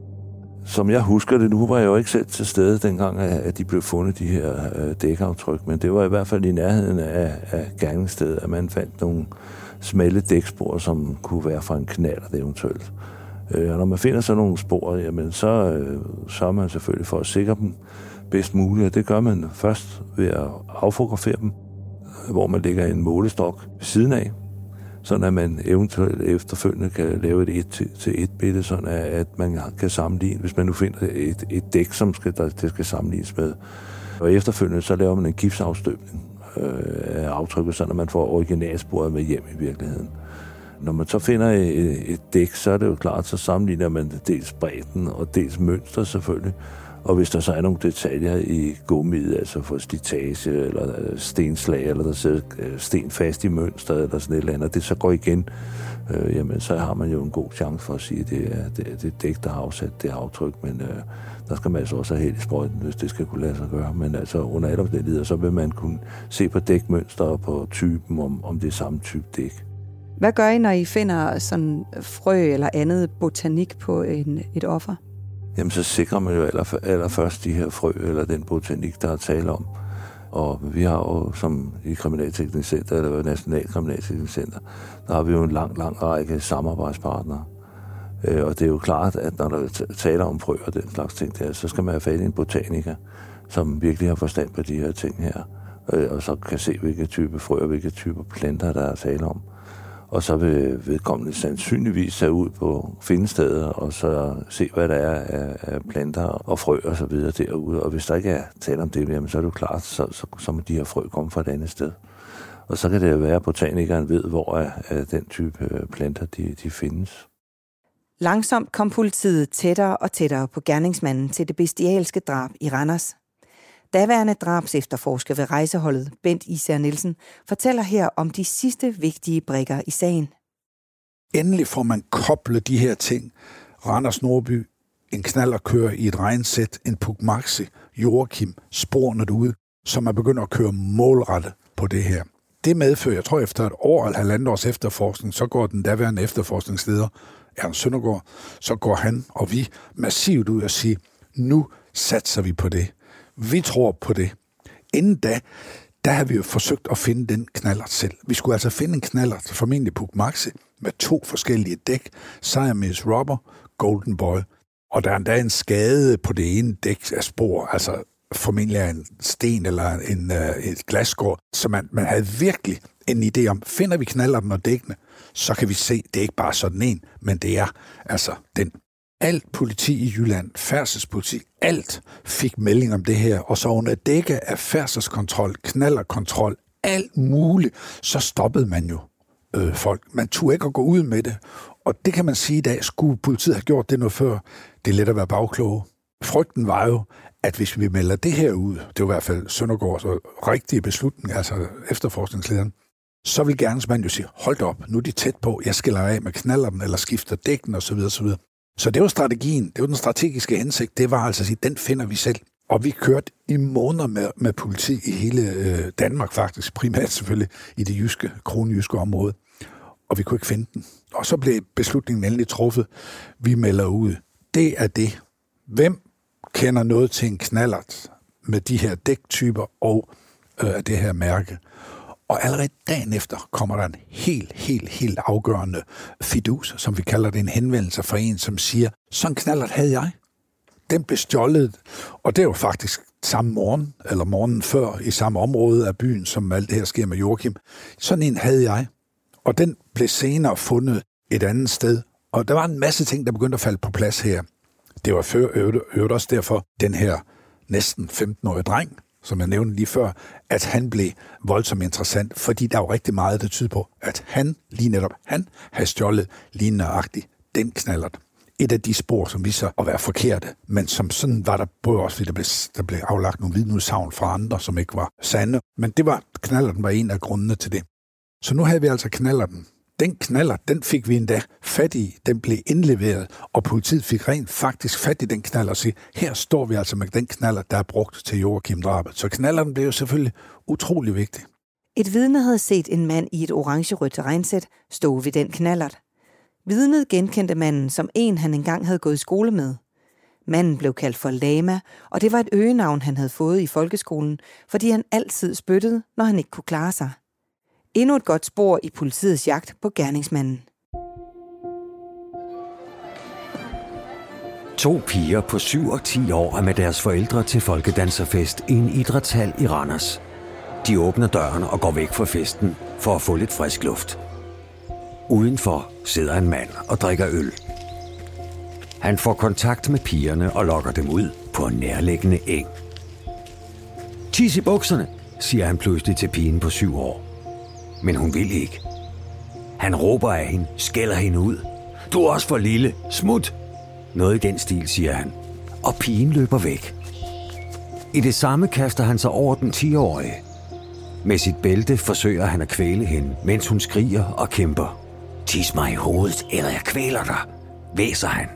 S10: Som jeg husker det, nu var jeg jo ikke selv til stede dengang, at de blev fundet, de her dækaftryk, men det var i hvert fald i nærheden af, af gerningsstedet, at man fandt nogle smalle dækspor, som kunne være fra en knallert eventuelt. Og når man finder sådan nogle spor, jamen så, så er man selvfølgelig for at sikre dem bedst muligt, og det gør man først ved at affotografere dem, hvor man lægger en målestok ved siden af, sådan at man eventuelt efterfølgende kan lave et et til et billede, sådan at man kan sammenligne, hvis man nu finder et, et dæk, som skal, der, det skal sammenlignes med. Og efterfølgende så laver man en gipsafstøbning øh, af aftrykket, sådan at man får originalsporet med hjem i virkeligheden. Når man så finder et, et dæk, så er det jo klart, så sammenligner man dels bredden og dels mønster selvfølgelig. Og hvis der så er nogle detaljer i gummiet, altså for slitage eller stenslag, eller der sidder sten fast i mønstret eller sådan et eller andet, det så går igen, øh, jamen så har man jo en god chance for at sige, at det er det, det dæk, der har afsat det aftryk, men øh, der skal man altså også have helt i sprøjten, hvis det skal kunne lade sig gøre. Men altså under alle omstændigheder, så vil man kunne se på dækmønster og på typen, om, om det er samme type dæk.
S2: Hvad gør I, når I finder sådan frø eller andet botanik på en, et offer?
S10: Jamen, så sikrer man jo aller, allerførst de her frø, eller den botanik, der er tale om. Og vi har jo, som i Kriminalteknisk Center, eller National Kriminalteknisk Center, der har vi jo en lang, lang række samarbejdspartnere. Og det er jo klart, at når der taler om frø og den slags ting der, så skal man have fat i en botaniker, som virkelig har forstand på de her ting her. Og så kan se, hvilke type frø og hvilke typer planter, der er tale om. Og så vil vedkommende sandsynligvis tage ud på findesteder, og så se, hvad der er af, af planter og frø og så videre derude. Og hvis der ikke er tale om det, jamen, så er det jo klart, så, så, så må de her frø komme fra et andet sted. Og så kan det jo være, at botanikeren ved, hvor af, af den type planter de, de findes.
S2: Langsomt kom politiet tættere og tættere på gerningsmanden til det bestialske drab i Randers. Daværende drabsefterforsker ved rejseholdet, Bent Især Nielsen, fortæller her om de sidste vigtige brikker i sagen.
S4: Endelig får man koblet de her ting. Randers Nordby, en knallerkører i et regnsæt, en Puch Maxi, Joachim, sporene derude, som er begyndt at køre målrettet på det her. Det medfører, jeg tror efter et år eller halvandet års efterforskning, så går den daværende efterforskningsleder, Ernst Søndergaard, så går han og vi massivt ud og siger, nu satser vi på det. Vi tror på det. Inden da, der har vi jo forsøgt at finde den knallert selv. Vi skulle altså finde en knallert, formentlig Puch Maxi, med to forskellige dæk, Siamese Rubber, Golden Boy. Og der er endda en skade på det ene dæk af spor, altså formentlig en sten eller en, uh, et glasskår. Så man, man havde virkelig en idé om, finder vi knallerten og dækkene, så kan vi se, det er ikke bare sådan en, men det er altså den. Alt politi i Jylland, færdselspoliti, alt fik melding om det her, og så under dække af færdselskontrol, knallerkontrol, alt muligt, så stoppede man jo øh, folk. Man turde ikke at gå ud med det, og det kan man sige i dag, skulle politiet have gjort det noget før. Det er let at være bagkloge. Frygten var jo, at hvis vi melder det her ud, det var i hvert fald Søndergaards rigtige beslutning, altså efterforskningslederen, så vil gerningsmanden jo sige, hold op, nu er de tæt på, jeg skiller af med knallerten, eller skifter dækken osv. osv. Så det var strategien, det var den strategiske hensigt, det var altså at sige, den finder vi selv. Og vi kørte i måneder med, med politi i hele øh, Danmark faktisk, primært selvfølgelig i det jyske, kronjyske område. Og vi kunne ikke finde den. Og så blev beslutningen endelig truffet. Vi melder ud. Det er det. Hvem kender noget til en knallert med de her dæktyper og øh, det her mærke? Og allerede dagen efter kommer der en helt, helt, helt afgørende fidus, som vi kalder det, en henvendelse fra en, som siger, sådan en knallert havde jeg. Den blev stjålet, og det var faktisk samme morgen, eller morgenen før, i samme område af byen, som alt det her sker med Joachim. Sådan en havde jeg, og den blev senere fundet et andet sted. Og der var en masse ting, der begyndte at falde på plads her. Det var før, øvrigt også derfor, den her næsten femten-årige dreng, som jeg nævnte lige før, at han blev voldsomt interessant, fordi der var rigtig meget, der tyder på, at han, lige netop han, havde stjålet lige nøjagtigt den knallert. Et af de spor, som viser at være forkerte, men som sådan var der både også, fordi der blev, der blev aflagt nogle vidneudsagn fra andre, som ikke var sande. Men det var, knallerten var en af grundene til det. Så nu havde vi altså knallerten. Den knallert, den fik vi endda fat i, den blev indleveret, og politiet fik rent faktisk fat i den knallert og sige, her står vi altså med den knallert, der er brugt til Joachim-drabet. Så knallerten blev jo selvfølgelig utrolig vigtig.
S2: Et vidne havde set en mand i et orange-rødt terrænsæt stå ved den knallert. Vidnet genkendte manden som en, han engang havde gået i skole med. Manden blev kaldt for Lama, og det var et øgenavn, han havde fået i folkeskolen, fordi han altid spyttede, når han ikke kunne klare sig. Endnu et godt spor i politiets jagt på gerningsmanden.
S3: To piger på syv og ti år er med deres forældre til folkedanserfest i en idrætshal i Randers. De åbner døren og går væk fra festen for at få lidt frisk luft. Udenfor sidder en mand og drikker øl. Han får kontakt med pigerne og lokker dem ud på en nærliggende eng. Tis i bukserne, siger han pludselig til pigen på syv år. Men hun vil ikke. Han råber af hende, skælder hende ud. Du er også for lille. Smut! Noget i den stil, siger han. Og pigen løber væk. I det samme kaster han sig over den ti-årige. Med sit bælte forsøger han at kvæle hende, mens hun skriger og kæmper. Tis mig i hovedet, eller jeg kvæler dig, væser han.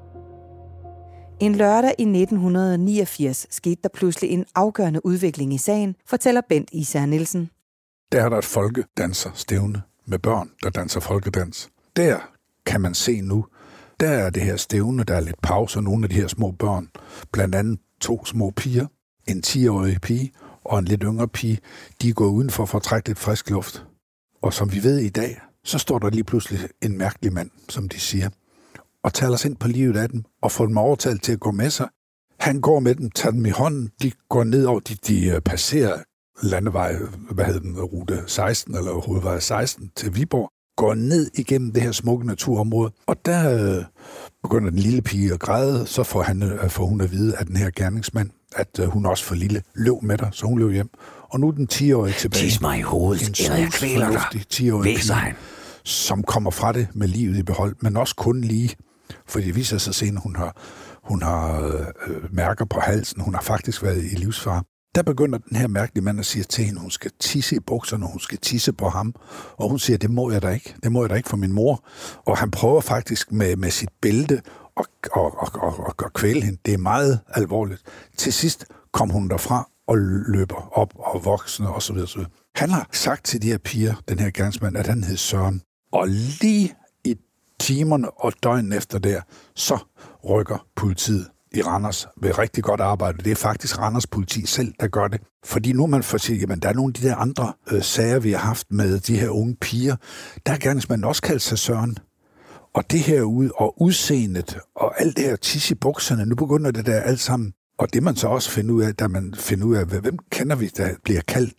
S2: En lørdag i nitten niogfirs skete der pludselig en afgørende udvikling i sagen, fortæller Bent Især Nielsen.
S4: Der er der et folkedanserstævne med børn, der danser folkedans. Der kan man se nu, der er det her stævne, der er lidt pause, og nogle af de her små børn, blandt andet to små piger, en ti-årig pige og en lidt yngre pige, de går udenfor for at trække lidt frisk luft. Og som vi ved i dag, så står der lige pludselig en mærkelig mand, som de siger, og taler os ind på livet af dem, og får dem overtalt til at gå med sig. Han går med dem, tager dem i hånden, de går ned over, de, de passerer landevej, hvad hedder den, rute seksten, eller hovedvej seksten til Viborg, går ned igennem det her smukke naturområde, og der øh, begynder den lille pige at græde, så får, han, øh, får hun at vide af den her gerningsmand, at øh, hun også for lille løb med dig, så hun løb hjem. Og nu er den ti-årige tilbage.
S3: Tis mig i hovedet, eller jeg kvæler dig, væser han.
S4: Som kommer fra det med livet i behold, men også kun lige, fordi det viser sig senere, hun har, hun har øh, mærker på halsen, hun har faktisk været i livsfare. Der begynder den her mærkelige mand at sige til hende, hun skal tisse i bukserne, hun skal tisse på ham. Og hun siger, det må jeg da ikke. Det må jeg da ikke for min mor. Og han prøver faktisk med, med sit bælte at, at, at, at, at kvæle hende. Det er meget alvorligt. Til sidst kom hun derfra og løber op og voksne osv. Han har sagt til de her piger, den her gerningsmand, at han hed Søren. Og lige i timerne og døgnen efter der, så rykker politiet i Randers ved rigtig godt arbejde. Det er faktisk Randers politi selv, der gør det. Fordi nu man får sige, jamen der er nogle af de der andre øh, sager, vi har haft med de her unge piger, der er gerningsmanden også kaldt sig Søren. Og det her ud og udseendet og alt det her tis i bukserne, nu begynder det der alt sammen. Og det man så også finder ud af, da man finder ud af, hvem kender vi, der bliver kaldt det,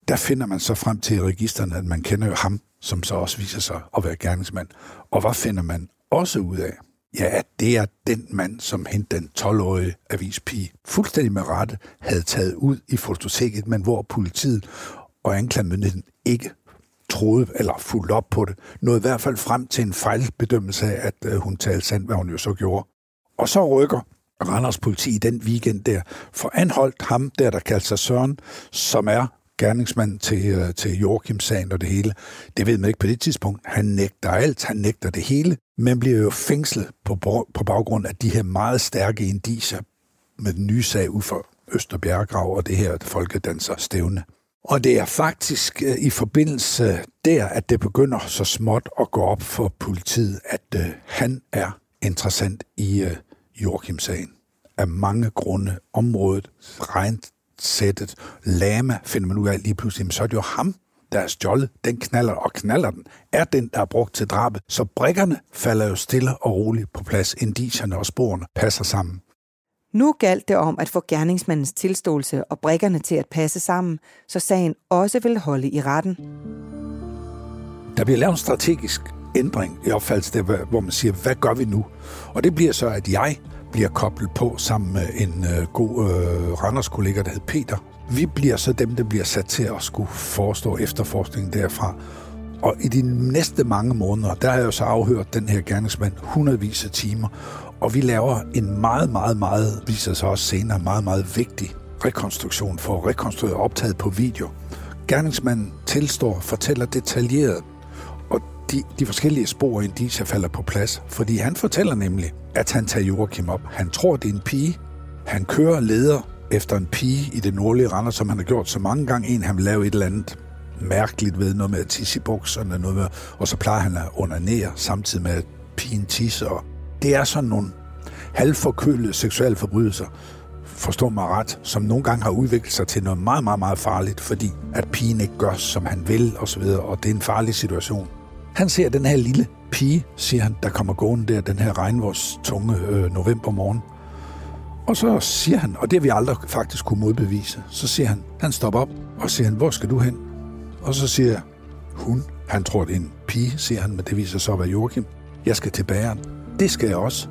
S4: der finder man så frem til registerne, at man kender jo ham, som så også viser sig at være gerningsmand. Og hvad finder man også ud af? Ja, det er den mand, som hente den tolv-årige avispige fuldstændig med rette havde taget ud i fototeket, men hvor politiet og anklagemyndigheden ikke troede eller fulgte op på det. Nåede i hvert fald frem til en fejlbedømmelse af, at hun talte sandt, hvad hun jo så gjorde. Og så rykker Randers politi i den weekend der for anholdt ham der, der kaldte sig Søren, som er gerningsmand til, til Joachim-sagen og det hele. Det ved man ikke på det tidspunkt. Han nægter alt, han nægter det hele, men bliver jo fængslet på, på baggrund af de her meget stærke indicier med den nye sag ud for Østerbjerggrav og det her folkedanserstævne. Og det er faktisk uh, i forbindelse der, at det begynder så småt at gå op for politiet, at uh, han er interessant i uh, Joachim-sagen. Af mange grunde, området, regnsættet, Lama, finder man ud af lige pludselig, men så er det jo ham, der er stjålet. Den knaller, og knaller den er den, der er brugt til drabet. Så brikkerne falder jo stille og roligt på plads. Indicierne og sporene passer sammen.
S2: Nu galt det om at få gerningsmandens tilståelse og brikkerne til at passe sammen, så sagen også vil holde i retten.
S4: Der bliver lavet en strategisk ændring i opfattelse, hvor man siger, hvad gør vi nu? Og det bliver så, at jeg bliver koblet på sammen med en øh, god øh, Randers-kollega, der hed Peter. Vi bliver så dem, der bliver sat til at skulle forestå efterforskningen derfra. Og i de næste mange måneder, der har jeg jo så afhørt den her gerningsmand hundredvis af timer, og vi laver en meget, meget, meget, viser sig også senere, meget, meget vigtig rekonstruktion for at rekonstruere optaget på video. Gerningsmanden tilstår, fortæller detaljeret, og de, de forskellige spor og indicier falder på plads, fordi han fortæller nemlig, at han tager Joachim op. Han tror, det er en pige. Han kører leder efter en pige i det nordlige Randers, som han har gjort så mange gange. En, han vil lave et eller andet mærkeligt ved, noget med at tisse i bukserne, noget med, og så plejer han at onanere samtidig med at pigen tisser. Det er sådan nogle halvforkølede seksuelle forbrydelser, forstå mig ret, som nogle gange har udviklet sig til noget meget, meget, meget farligt, fordi at pigen ikke gør, som han vil, og så videre, og det er en farlig situation. Han ser den her lille pige, siger han, der kommer gående der, den her regnvårstunge øh, novembermorgen. Og så siger han, og det har vi aldrig faktisk kunne modbevise, så siger han, han stopper op, og siger han, hvor skal du hen? Og så siger hun, han tror, det er en pige, siger han, men det viser så at være Joachim. Jeg skal til bageren. Det skal jeg også.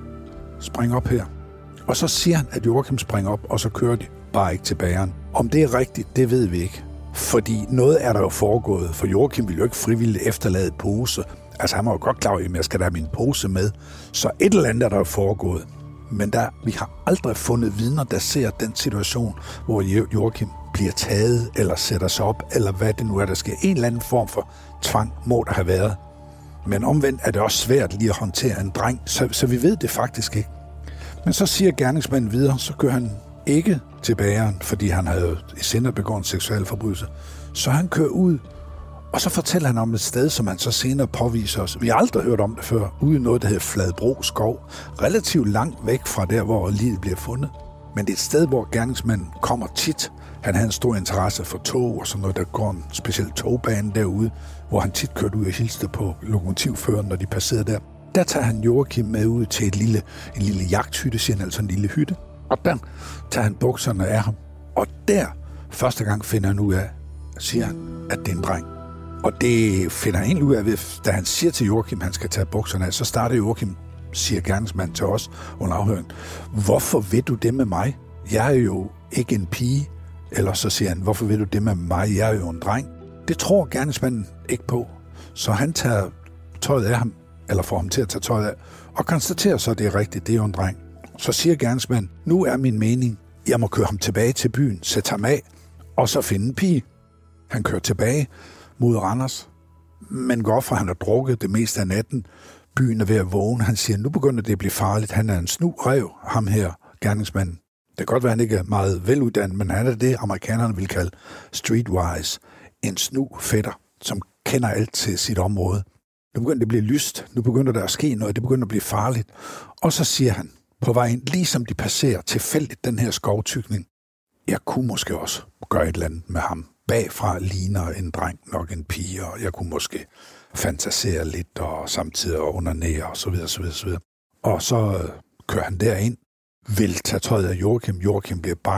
S4: Spring op her. Og så siger han, at Joachim springer op, og så kører de bare ikke til bageren. Om det er rigtigt, det ved vi ikke. Fordi noget er der jo foregået, for Joachim ville jo ikke frivilligt efterlade pose. Altså han var jo godt klar over, at jeg skal da have min pose med. Så et eller andet er der jo foregået. Men der, vi har aldrig fundet vidner, der ser den situation, hvor Joachim bliver taget, eller sætter sig op, eller hvad det nu er, der sker. En eller anden form for tvang må der have været. Men omvendt er det også svært lige at håndtere en dreng, så, så vi ved det faktisk ikke. Men så siger gerningsmanden videre, så kører han ikke til bageren, fordi han havde i sinde begået en seksuel forbrydelse. Så han kører ud, og så fortæller han om et sted, som han så senere påviser os. Vi har aldrig hørt om det før, ude i noget, der hedder Fladbro Skov. Relativt langt væk fra der, hvor livet bliver fundet. Men det er et sted, hvor gerningsmanden kommer tit. Han havde en stor interesse for tog og sådan noget, der går en speciel togbane derude, hvor han tit kørte ud og hilste på lokomotivføreren, når de passerede der. Der tager han Joachim med ud til et lille, en lille jagthytte, siger han, altså en lille hytte. Og der tager han bukserne af ham. Og der, første gang finder han ud af, siger han, at det er en dreng. Og det finder han egentlig ud af, da han siger til Joachim, at han skal tage bukserne af, så starter Joachim, siger gerningsmanden til os under afhøringen, hvorfor ved du det med mig? Jeg er jo ikke en pige. Eller så siger han, hvorfor ved du det med mig? Jeg er jo en dreng. Det tror gerningsmanden ikke på. Så han tager tøjet af ham, eller får ham til at tage tøjet af, og konstaterer så, at det er rigtigt, det er jo en dreng. Så siger gerningsmanden, nu er min mening, jeg må køre ham tilbage til byen, sætte ham af, og så finde en pige. Han kører tilbage mod Randers, men går fra, han har drukket det meste af natten. Byen er ved at vågne. Han siger, nu begynder det at blive farligt. Han er en snu rev, ham her, gerningsmanden. Det kan godt være, at han ikke er meget veluddannet, men han er det, amerikanerne vil kalde streetwise. En snu fætter, som kender alt til sit område. Nu begynder det at blive lyst. Nu begynder der at ske noget. Det begynder at blive farligt. Og så siger han på vejen, ligesom de passerer tilfældigt den her skovtykning, jeg kunne måske også gøre et eller andet med ham. Bagfra ligner en dreng nok en pige, og jeg kunne måske fantasere lidt og samtidig onanere og så videre, så videre, så videre. Og så kører han derind, vil tage tøjet af Joachim. Joachim bliver bange,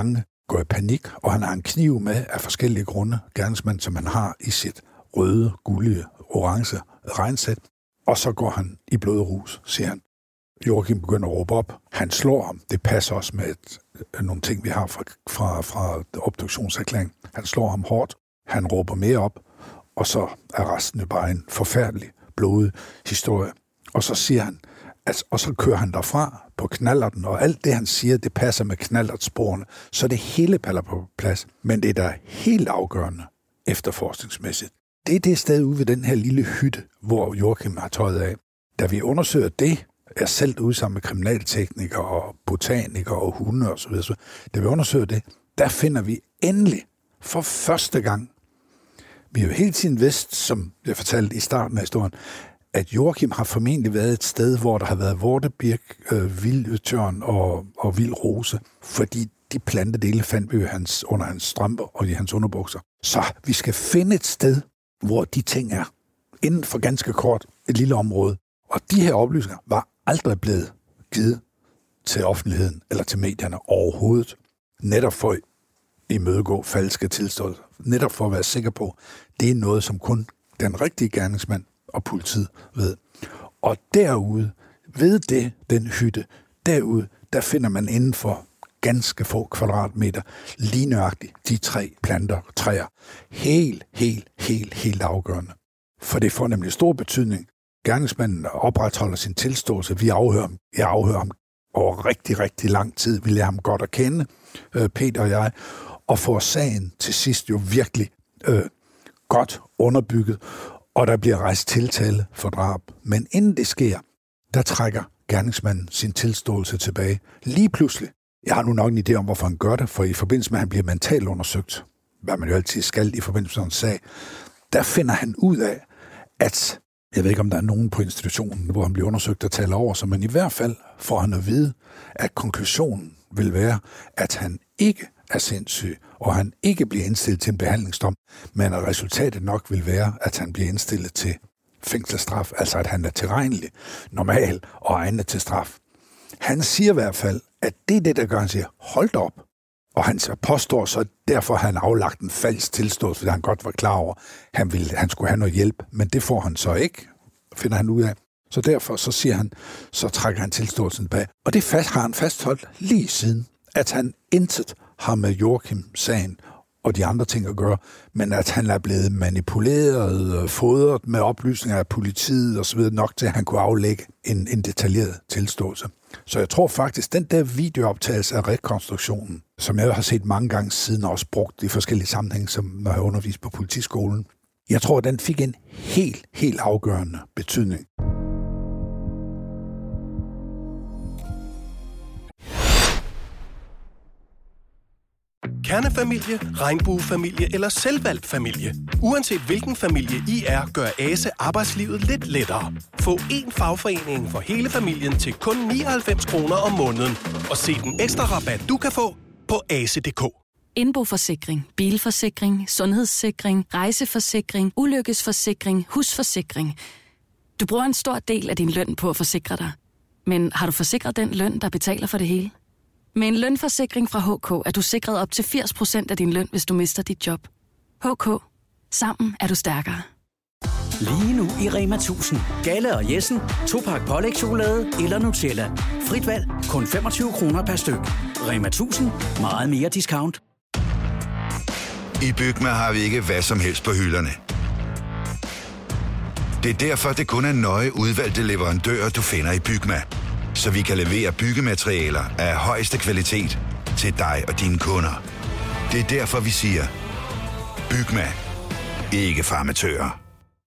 S4: går i panik, og han har en kniv med af forskellige grunde, gerningsmand, som han har i sit røde, gullige, orange regnsæt. Og så går han i blodrus, siger han. Joachim begynder at råbe op. Han slår ham. Det passer også med et, nogle ting, vi har fra, fra, fra obduktionserklæringen. Han slår ham hårdt. Han råber mere op. Og så er resten jo bare en forfærdelig, blodig historie. Og så siger han, at, og så kører han derfra på knallerten, og alt det, han siger, det passer med knallertsporene, så det hele falder på plads. Men det er da helt afgørende efterforskningsmæssigt. Det er det sted ude ved den her lille hytte, hvor Joachim har tøjet af. Da vi undersøger det, er selv ude sammen med kriminalteknikere og botanikere og hunde osv., så da vi undersøger det, der finder vi endelig for første gang, vi har jo hele tiden vidst, som jeg fortalte i starten af historien, at Joachim har formentlig været et sted, hvor der har været vortebirk, øh, vildtørn og, og vild rose, fordi de plantedele fandt vi jo hans, under hans strømper og i hans underbukser. Så vi skal finde et sted, hvor de ting er, inden for ganske kort et lille område. Og de her oplysninger var aldrig blevet givet til offentligheden eller til medierne overhovedet. Netop for at imødegå falske tilståelser. Netop for at være sikker på, det er noget, som kun den rigtige gerningsmand og politiet ved. Og derude, ved det, den hytte, derude, der finder man inden for ganske få kvadratmeter lige nøjagtigt de tre planter, træer. Helt, helt, helt, helt afgørende. For det får nemlig stor betydning. Gerningsmanden opretholder sin tilståelse. Vi afhører ham. Jeg afhører ham over rigtig, rigtig lang tid. Vi lærer ham godt at kende, Peter og jeg, og får sagen til sidst jo virkelig øh, godt underbygget, og der bliver rejst tiltale for drab. Men inden det sker, der trækker gerningsmanden sin tilståelse tilbage. Lige pludselig. Jeg har nu nok en idé om, hvorfor han gør det, for i forbindelse med, at han bliver mentalt undersøgt, hvad man jo altid skal i forbindelse med en sag, der finder han ud af, at jeg ved ikke, om der er nogen på institutionen, hvor han bliver undersøgt og taler over sig, men i hvert fald får han at vide, at konklusionen vil være, at han ikke er sindssyg, og han ikke bliver indstillet til en behandlingsdom, men at resultatet nok vil være, at han bliver indstillet til fængselsstraf, altså at han er tilregnelig, normal og egnet til straf. Han siger i hvert fald, at det er det, der gør, han siger, hold op. Og han påstår så, at derfor har han aflagt en falsk tilståelse, fordi han godt var klar over, at han, ville, han skulle have noget hjælp, men det får han så ikke, finder han ud af. Så derfor så siger han, så trækker han tilståelsen tilbage. Og det fast, har han fastholdt lige siden, at han intet har med Joachim-sagen og de andre ting at gøre, men at han er blevet manipuleret, fodret med oplysninger af politiet osv. nok til, at han kunne aflægge en, en detaljeret tilståelse. Så jeg tror faktisk, den der videooptagelse af rekonstruktionen, som jeg har set mange gange siden og også brugt i forskellige sammenhænge, som når jeg undervist på politiskolen, jeg tror, den fik en helt, helt afgørende betydning.
S11: Kernefamilie, regnbuefamilie eller selvvalgt familie. Uanset hvilken familie I er, gør ASE arbejdslivet lidt lettere. Få én fagforening for hele familien til kun nioghalvfems kroner om måneden. Og se den ekstra rabat, du kan få på ase punktum d k.
S7: Indboforsikring, bilforsikring, sundhedssikring, rejseforsikring, ulykkesforsikring, husforsikring. Du bruger en stor del af din løn på at forsikre dig. Men har du forsikret den løn, der betaler for det hele? Med en lønforsikring fra H K er du sikret op til firs procent af din løn, hvis du mister dit job. H K. Sammen er du stærkere.
S8: Lige nu i Rema tusind. Galle og Jessen. To pakke pålægschokolade eller Nutella. Frit valg. Kun femogtyve kroner per styk. Rema tusind. Meget mere discount.
S12: I Bygma har vi ikke hvad som helst på hylderne. Det er derfor, det kun er nøje udvalgte leverandører, du finder i Bygma. Så vi kan levere byggematerialer af højeste kvalitet til dig og dine kunder. Det er derfor, vi siger, Bygma. Ikke farmatører.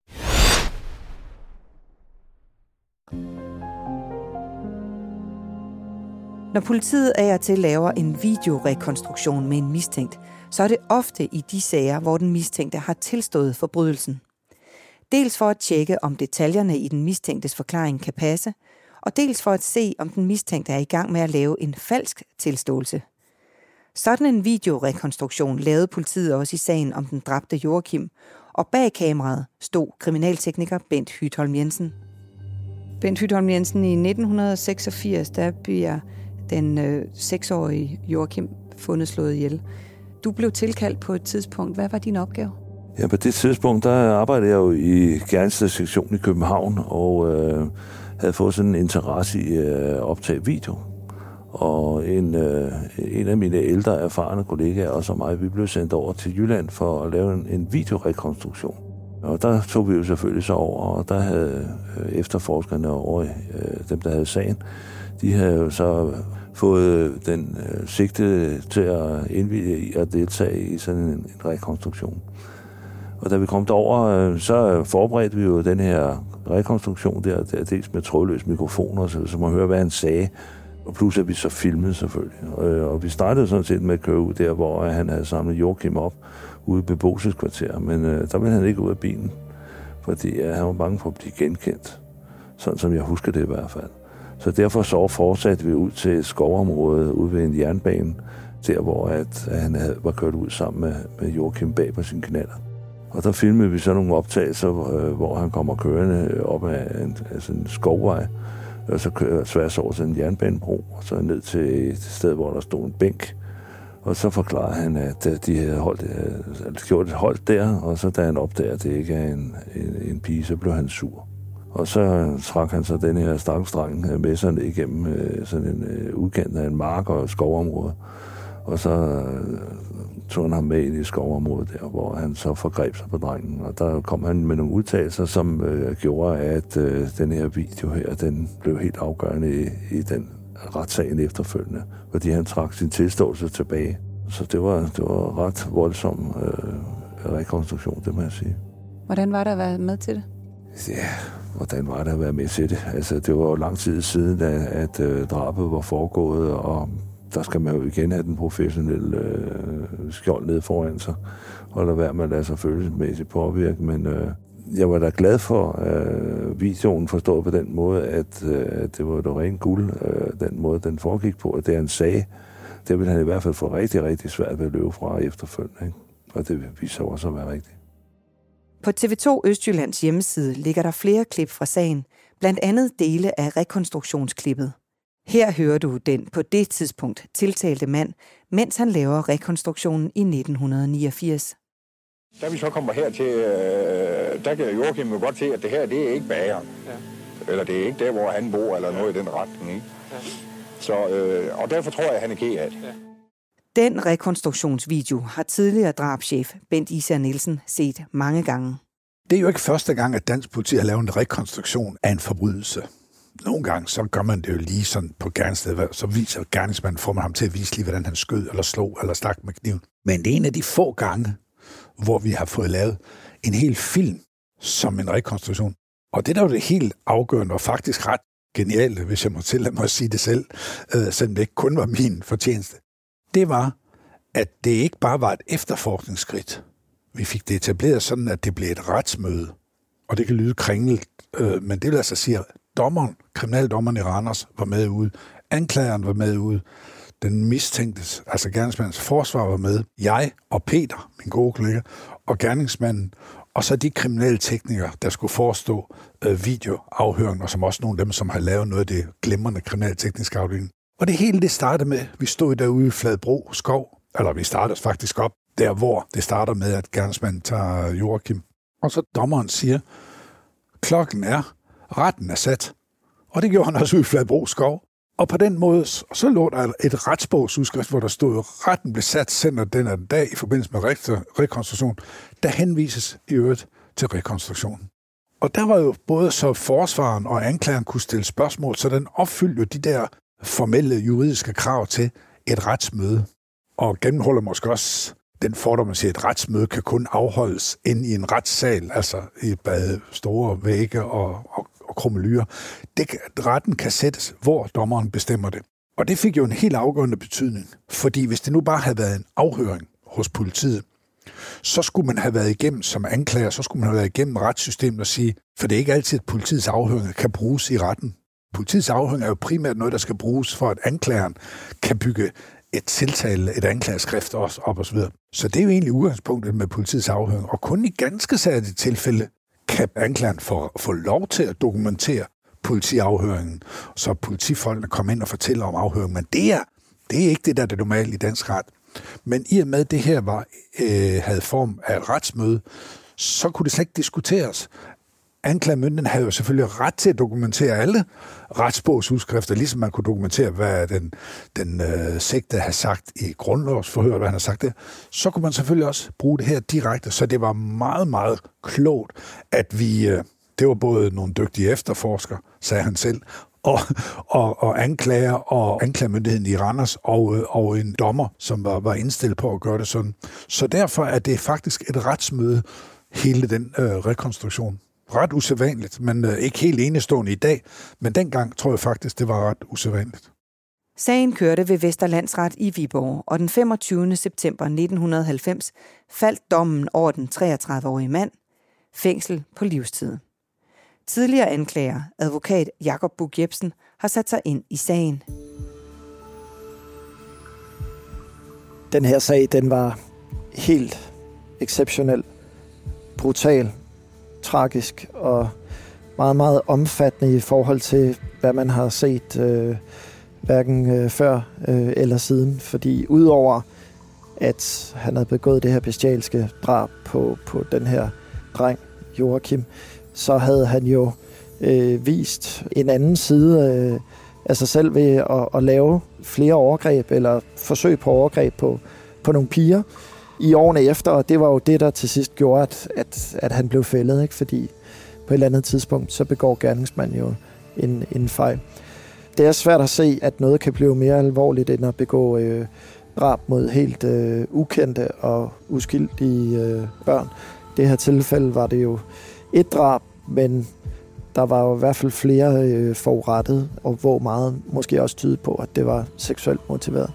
S2: Når politiet af og til laver en videorekonstruktion med en mistænkt, så er det ofte i de sager, hvor den mistænkte har tilstået forbrydelsen. Dels for at tjekke, om detaljerne i den mistænktes forklaring kan passe, og dels for at se, om den mistænkte er i gang med at lave en falsk tilståelse. Sådan en videorekonstruktion lavede politiet også i sagen om den dræbte Joachim, og bag kameraet stod kriminaltekniker Bent Hytholm Jensen. Bent Hytholm Jensen, i nitten seksogfirs, der bliver den øh, seksårige Joachim fundet slået ihjel. Du blev tilkaldt på et tidspunkt. Hvad var din opgave?
S10: Ja, på det tidspunkt, der arbejdede jeg jo i gerningsstedssektionen i København, og øh, havde fået sådan en interesse i at øh, optage video. Og en, øh, en af mine ældre erfarne kollegaer, også og mig, vi blev sendt over til Jylland for at lave en, en videorekonstruktion. Og der tog vi jo selvfølgelig så over, og der havde øh, efterforskerne over, øh, dem der havde sagen, de havde jo så fået den øh, sigte til at indvilge i at deltage i sådan en, en rekonstruktion. Og da vi kom derover, øh, så forberedte vi jo den her rekonstruktion der, der dels med trådløs mikrofoner, så, så man høre, hvad han sagde. Og plus at vi så filmede selvfølgelig. Og, og vi startede sådan set med at køre ud der, hvor han havde samlet Joachim op ude i beboelseskvarter. Men øh, der ville han ikke ud af bilen, fordi øh, han var bange for at blive genkendt. Sådan som jeg husker det i hvert fald. Så derfor så fortsatte vi ud til et skovområde ude ved en jernbane, der hvor at, at han havde, var kørt ud sammen med, med Joachim bag på sin knaller. Og der filmede vi så nogle optagelser, øh, hvor han kommer kørende op ad en, altså en skovvej, og så kører tværs over til en jernbanebro, og så ned til et sted, hvor der stod en bænk. Og så forklarer han, at de havde holdt, altså gjort et hold der, og så da han opdager, at det ikke er en, en, en pige, så blev han sur. Og så trak han så den her stakkelsdreng med sig ned igennem sådan en udkant af en mark og et skovområde. Og så tog han ham med ind i skovområdet der, hvor han så forgreb sig på drengen. Og der kom han med nogle udtalelser, som øh, gjorde, at øh, den her video her, den blev helt afgørende i, i den retssagen efterfølgende, fordi han trak sin tilståelse tilbage. Så det var, det var ret voldsom øh, rekonstruktion, det må jeg sige.
S2: Hvordan var det at være med til det?
S10: Ja, hvordan var det at være med til det? Altså, det var jo lang tid siden, at, at øh, drabet var foregået, og der skal man jo igen have den professionelle øh, skjold ned foran sig, og lade være med at lade sig følelsesmæssigt påvirke. Men øh, jeg var da glad for øh, videoen forstået på den måde, at øh, det var det rent guld, øh, den måde, den foregik på, at det han sagde, det ville han i hvert fald få rigtig, rigtig svært ved at løbe fra efterfølgende. Ikke? Og det viser også at være rigtigt.
S2: På T V to Østjyllands hjemmeside ligger der flere klip fra sagen, blandt andet dele af rekonstruktionsklippet. Her hører du den på det tidspunkt tiltalte mand, mens han laver rekonstruktionen i nitten niogfirs.
S13: Da vi så kommer her til, øh, der kan Joachim jo godt se, at det her, det er ikke bageren. Ja. Eller det er ikke der, hvor han bor, eller noget i den retning. Ikke? Ja. Så, øh, og derfor tror jeg, at han er ked af det. Ja.
S2: Den rekonstruktionsvideo har tidligere drabschef Bent Især Nielsen set mange gange.
S4: Det er jo ikke første gang, at dansk politi har lavet en rekonstruktion af en forbrydelse. Nogle gange så gør man det jo lige sådan på gerningsstedet, så viser gerningsmanden, får man ham til at vise lige, hvordan han skød, eller slog, eller stak med kniven. Men det er en af de få gange, hvor vi har fået lavet en hel film som en rekonstruktion. Og det der var det helt afgørende, og faktisk ret geniale, hvis jeg må tillade mig at sige det selv, øh, selvom det ikke kun var min fortjeneste, det var, at det ikke bare var et efterforskningsskridt. Vi fik det etableret sådan, at det blev et retsmøde. Og det kan lyde kringlet, øh, men det vil altså sige, at dommeren, kriminaldommeren i Randers, var med ude. Anklageren var med ude. Den mistænktes, altså gerningsmandens forsvar var med. Jeg og Peter, min gode kollega, og gerningsmanden, og så de kriminelle teknikere, der skulle forestå øh, videoafhøringen, og som også nogle af dem, som har lavet noget af det glimrende kriminaltekniske afdeling. Og det hele det startede med, vi stod derude i Fladbro skov, eller vi startede faktisk op, der hvor det starter med, at gerningsmanden tager Joachim. Og så dommeren siger, klokken er, retten er sat. Og det gjorde han også ud i Fladbro skov. Og på den måde, så lå der et retsbogsudskrift, hvor der stod, retten blev sat sender den af den dag i forbindelse med rekonstruktion, der henvises i øvrigt til rekonstruktionen. Og der var jo både så forsvaren og anklageren kunne stille spørgsmål, så den opfyldte jo de der formelle juridiske krav til et retsmøde. Og gennemholder måske også den fordom, at et retsmøde kan kun afholdes inde i en retssal, altså i bad store vægge og, og, og krumelyrer. Det, retten kan sættes, hvor dommeren bestemmer det. Og det fik jo en helt afgørende betydning, fordi hvis det nu bare havde været en afhøring hos politiet, så skulle man have været igennem som anklager, så skulle man have været igennem retssystemet og sige, for det er ikke altid, at politiets afhøring kan bruges i retten. Politiets afhøring er jo primært noget, der skal bruges for, at anklageren kan bygge et tiltale, et anklageskrift også op og så videre. Så det er jo egentlig udgangspunktet med politiets afhøring. Og kun i ganske særlige tilfælde kan anklageren få, få lov til at dokumentere politiafhøringen, så politifolkene kommer ind og fortæller om afhøringen. Men det er, Det er ikke det, der er det normale i dansk ret. Men i og med, at det her var, øh, havde form af et retsmøde, så kunne det slet ikke diskuteres. Anklagemyndigheden havde jo selvfølgelig ret til at dokumentere alle retsbogsudskrifter, ligesom man kunne dokumentere, hvad den, den øh, sigtede har sagt i grundlovsforhør, hvad han har sagt der. Så kunne man selvfølgelig også bruge det her direkte, så det var meget, meget klogt, at vi, øh, det var både nogle dygtige efterforskere, sagde han selv, og, og, og anklager og anklagemyndigheden i Randers og, og en dommer, som var, var indstillet på at gøre det sådan. Så derfor er det faktisk et retsmøde, hele den øh, rekonstruktion. Ret usædvanligt, men øh, ikke helt enestående i dag, men dengang tror jeg faktisk, det var ret usædvanligt.
S2: Sagen kørte ved Vesterlandsret i Viborg, og den femogtyvende september nitten halvfems faldt dommen over den treogtredive-årige mand, fængsel på livstid. Tidligere anklager, advokat Jakob Buch Jepsen, har sat sig ind i sagen.
S14: Den her sag, den var helt exceptionel, brutal, tragisk og meget, meget omfattende i forhold til, hvad man har set øh, hverken øh, før øh, eller siden. Fordi udover, at han havde begået det her bestialske drab på, på den her dreng, Joachim, så havde han jo øh, vist en anden side øh, af sig selv ved at, at lave flere overgreb, eller forsøg på overgreb på, på nogle piger i årene efter, og det var jo det, der til sidst gjorde, at, at, at han blev fældet, ikke? Fordi på et eller andet tidspunkt, så begår gerningsmanden jo en, en fejl. Det er svært at se, at noget kan blive mere alvorligt, end at begå øh, drab mod helt øh, ukendte og uskyldige øh, børn. I det her tilfælde var det jo et drab, men der var jo i hvert fald flere øh, forurettet, og hvor meget måske også tydet på, at det var seksuelt motiveret.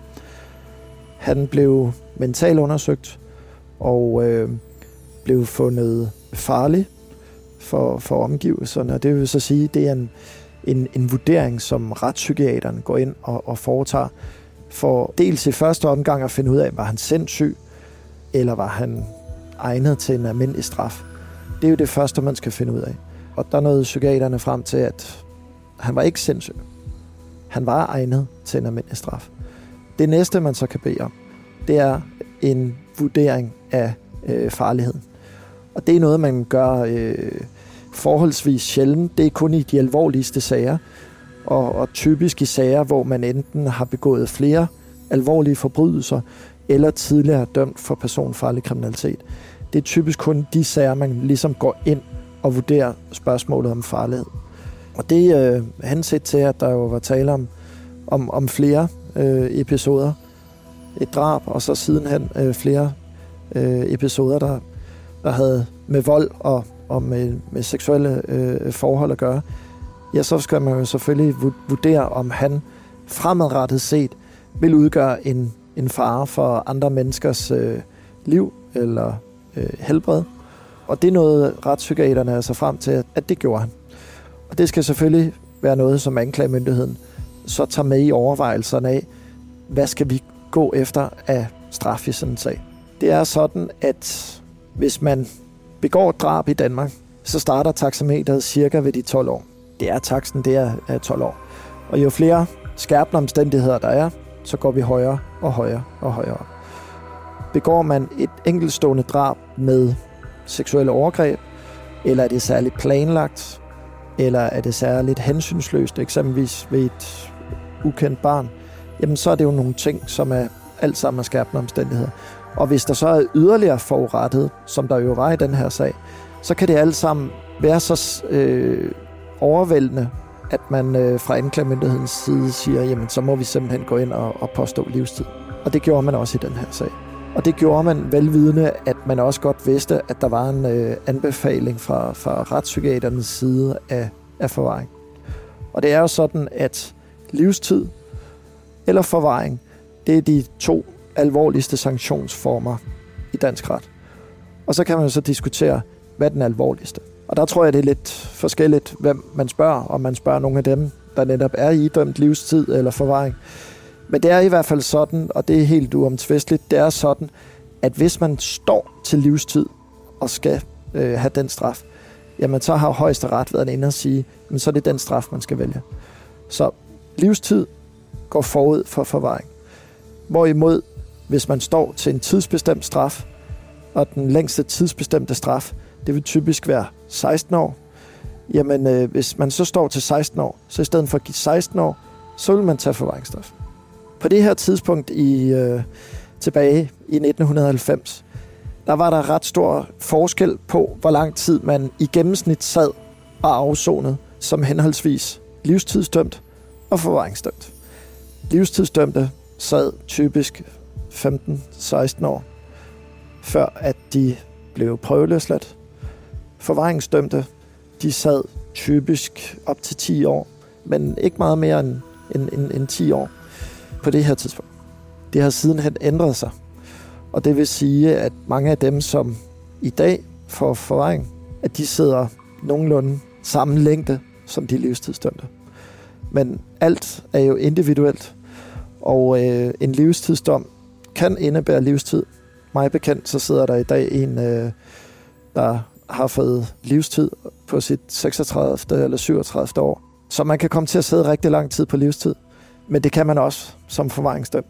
S14: Han blev mentalt undersøgt og øh, blev fundet farlig for, for omgivelserne. Og det vil så sige, at det er en, en, en vurdering, som retspsykiateren går ind og, og foretager, for dels i første omgang at finde ud af, var han sindssyg, eller var han egnet til en almindelig straf. Det er jo det første, man skal finde ud af. Og der nåede psykiaterne frem til, at han var ikke sindssyg. Han var egnet til en almindelig straf. Det næste, man så kan bede om, det er en vurdering af øh, farligheden. Og det er noget, man gør øh, forholdsvis sjældent. Det er kun i de alvorligste sager, og, og typisk i sager, hvor man enten har begået flere alvorlige forbrydelser, eller tidligere dømt for personfarlig kriminalitet. Det er typisk kun de sager, man ligesom går ind og vurderer spørgsmålet om farlighed. Og det er øh, henset til, at der jo var tale om, om, om flere øh, episoder. Et drab, og så sidenhen øh, flere øh, episoder, der, der havde med vold og, og med, med seksuelle øh, forhold at gøre. Ja, så skal man jo selvfølgelig vurdere, om han fremadrettet set vil udgøre en, en fare for andre menneskers øh, liv eller øh, helbred. Og det er noget, retspsykiaterne er så frem til, at det gjorde han. Og det skal selvfølgelig være noget, som anklagemyndigheden så tager med i overvejelserne af, hvad skal vi gå efter af straf i sådan en sag. Det er sådan, at hvis man begår et drab i Danmark, så starter taxameteret cirka ved de tolv år. Det er taksten, det er tolv år. Og jo flere skærpende omstændigheder der er, så går vi højere og højere og højere. Begår man et enkeltstående drab med seksuelle overgreb, eller er det særligt planlagt, eller er det særligt hensynsløst, eksempelvis ved et ukendt barn, jamen så er det jo nogle ting, som er alt sammen er skærpende omstændigheder. Og hvis der så er yderligere forurettet, som der jo var i den her sag, så kan det alt sammen være så øh, overvældende, at man øh, fra anklagemyndighedens side siger, jamen så må vi simpelthen gå ind og, og påstå livstid. Og det gjorde man også i den her sag. Og det gjorde man velvidende, at man også godt vidste, at der var en øh, anbefaling fra, fra retspsykiaternes side af, af forvaring. Og det er jo sådan, at livstid eller forvaring, det er de to alvorligste sanktionsformer i dansk ret. Og så kan man så diskutere, hvad er den alvorligste. Og der tror jeg, det er lidt forskelligt, hvem man spørger, om man spørger nogle af dem, der netop er idømt livstid eller forvaring. Men det er i hvert fald sådan, og det er helt uomtvisteligt, det er sådan, at hvis man står til livstid og skal øh, have den straf, jamen så har Højesteret været inde og sige, men så er det den straf, man skal vælge. Så livstid går forud for forvaring. Hvorimod, hvis man står til en tidsbestemt straf, og den længste tidsbestemte straf, det vil typisk være seksten år. Jamen, øh, hvis man så står til seksten år, så i stedet for at give seksten år, så vil man tage forvaringsstraf. På det her tidspunkt i, øh, tilbage i nitten halvfems, der var der ret stor forskel på, hvor lang tid man i gennemsnit sad og afsonede som henholdsvis livstidsdømt og forvaringsdømt. Livstidsdømte sad typisk femten til seksten år, før at de blev prøveløsladt. Forvaringsdømte, de sad typisk op til ti år, men ikke meget mere end, end, end, end ti år på det her tidspunkt. Det har sidenhen ændret sig, og det vil sige, at mange af dem, som i dag får forvaring, at de sidder nogenlunde samme længde som de livstidsdømte. Men alt er jo individuelt, og øh, en livstidsdom kan indebære livstid. Mig bekendt, så sidder der i dag en, øh, der har fået livstid på sit seksogtredivte eller syvogtredivte år. Så man kan komme til at sidde rigtig lang tid på livstid, men det kan man også som forvaringsdømt.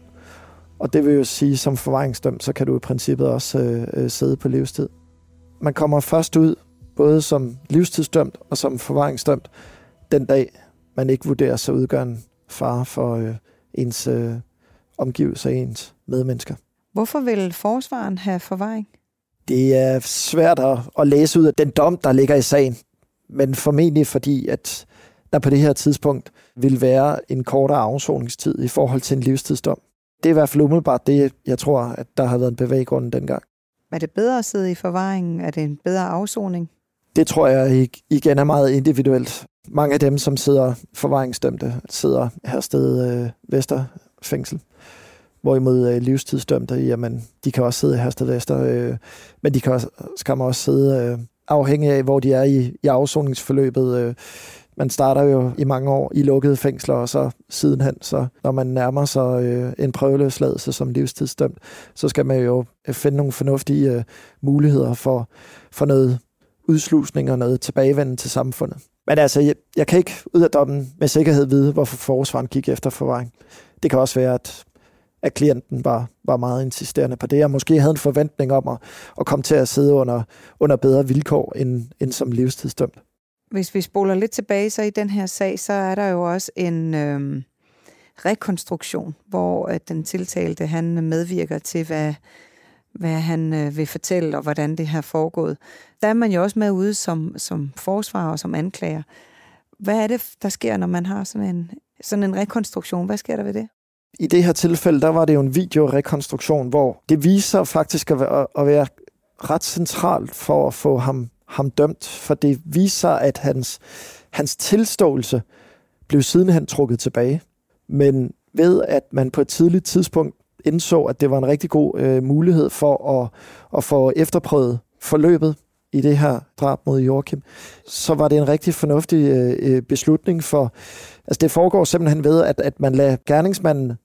S14: Og det vil jo sige, som forvaringsdømt, så kan du i princippet også øh, sidde på livstid. Man kommer først ud, både som livstidsdømt og som forvaringsdømt, den dag, man ikke vurderer sig udgør en fare for øh, ens øh, omgivelser og ens medmennesker.
S2: Hvorfor vil forsvaren have forvaring?
S14: Det er svært at, at læse ud af den dom, der ligger i sagen, men formentlig fordi, at der på det her tidspunkt vil være en kortere afsoningstid i forhold til en livstidsdom. Det er i hvert fald umiddelbart det, jeg tror, at der har været en bevæggrund dengang.
S2: Er det bedre at sidde i forvaringen? Er det en bedre afsoning?
S14: Det tror jeg igen er meget individuelt. Mange af dem, som sidder forvaringsdømte, sidder Hersted øh, Vesterfængsel. Hvorimod øh, livstidsdømte, jamen, de kan også sidde i Hersted Vester, øh, men de kan også, skal man også sidde øh, afhængig af, hvor de er i, i afsoningsforløbet. Øh. Man starter jo i mange år i lukkede fængsler, og så sidenhen, så når man nærmer sig øh, en prøveløsladelse som livstidsdømt, så skal man jo finde nogle fornuftige øh, muligheder for, for noget udslusning og noget tilbagevenden til samfundet. Men altså, jeg, jeg kan ikke ud af dommen med sikkerhed vide, hvorfor forsvaren gik efter forvaring. Det kan også være, at at klienten var, var meget insisterende på det, og måske havde en forventning om at, at komme til at sidde under, under bedre vilkår end, end som livstidsdømt.
S2: Hvis vi spoler lidt tilbage, så i den her sag, så er der jo også en øhm, rekonstruktion, hvor at den tiltalte, han medvirker til, hvad, hvad han øh, vil fortælle, og hvordan det har foregået. Der er man jo også med ude som, som forsvarer og som anklager. Hvad er det, der sker, når man har sådan en, sådan en rekonstruktion? Hvad sker der ved det?
S14: I det her tilfælde, der var det jo en videorekonstruktion, hvor det viser faktisk at være, at være ret centralt for at få ham, ham dømt, for det viser, at hans, hans tilståelse blev sidenhen trukket tilbage. Men ved, at man på et tidligt tidspunkt indså, at det var en rigtig god øh, mulighed for at, at få efterprøvet forløbet i det her drab mod Joachim, så var det en rigtig fornuftig øh, beslutning for. Altså det foregår simpelthen ved, at, at man lader gerningsmanden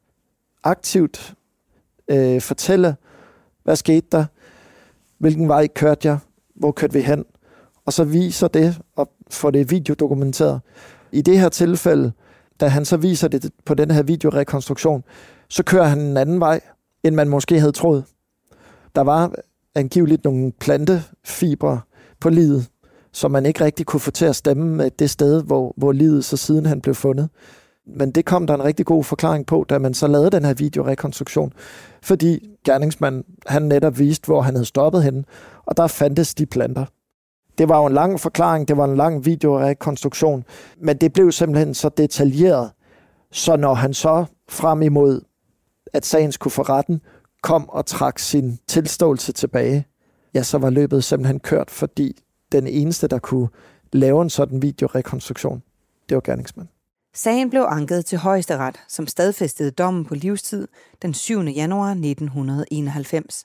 S14: aktivt øh, fortælle, hvad skete der, hvilken vej kørte jeg, hvor kørte vi hen, og så viser det og får det videodokumenteret. I det her tilfælde, da han så viser det på den her videorekonstruktion, så kører han en anden vej, end man måske havde troet. Der var angiveligt nogle plantefibre på liget, som man ikke rigtig kunne få til at stemme med det sted, hvor, hvor liget så siden han blev fundet. Men det kom der en rigtig god forklaring på, da man så lavede den her videorekonstruktion, fordi gerningsmanden, han netop viste, hvor han havde stoppet henne, og der fandtes de planter. Det var jo en lang forklaring, det var en lang videorekonstruktion, men det blev simpelthen så detaljeret, så når han så frem imod, at sagen skulle for retten, kom og trak sin tilståelse tilbage, ja, så var løbet simpelthen kørt, fordi den eneste, der kunne lave en sådan videorekonstruktion, det var gerningsmanden.
S2: Sagen blev anket til Højesteret, som stadfæstede dommen på livstid den syvende januar nitten enoghalvfems.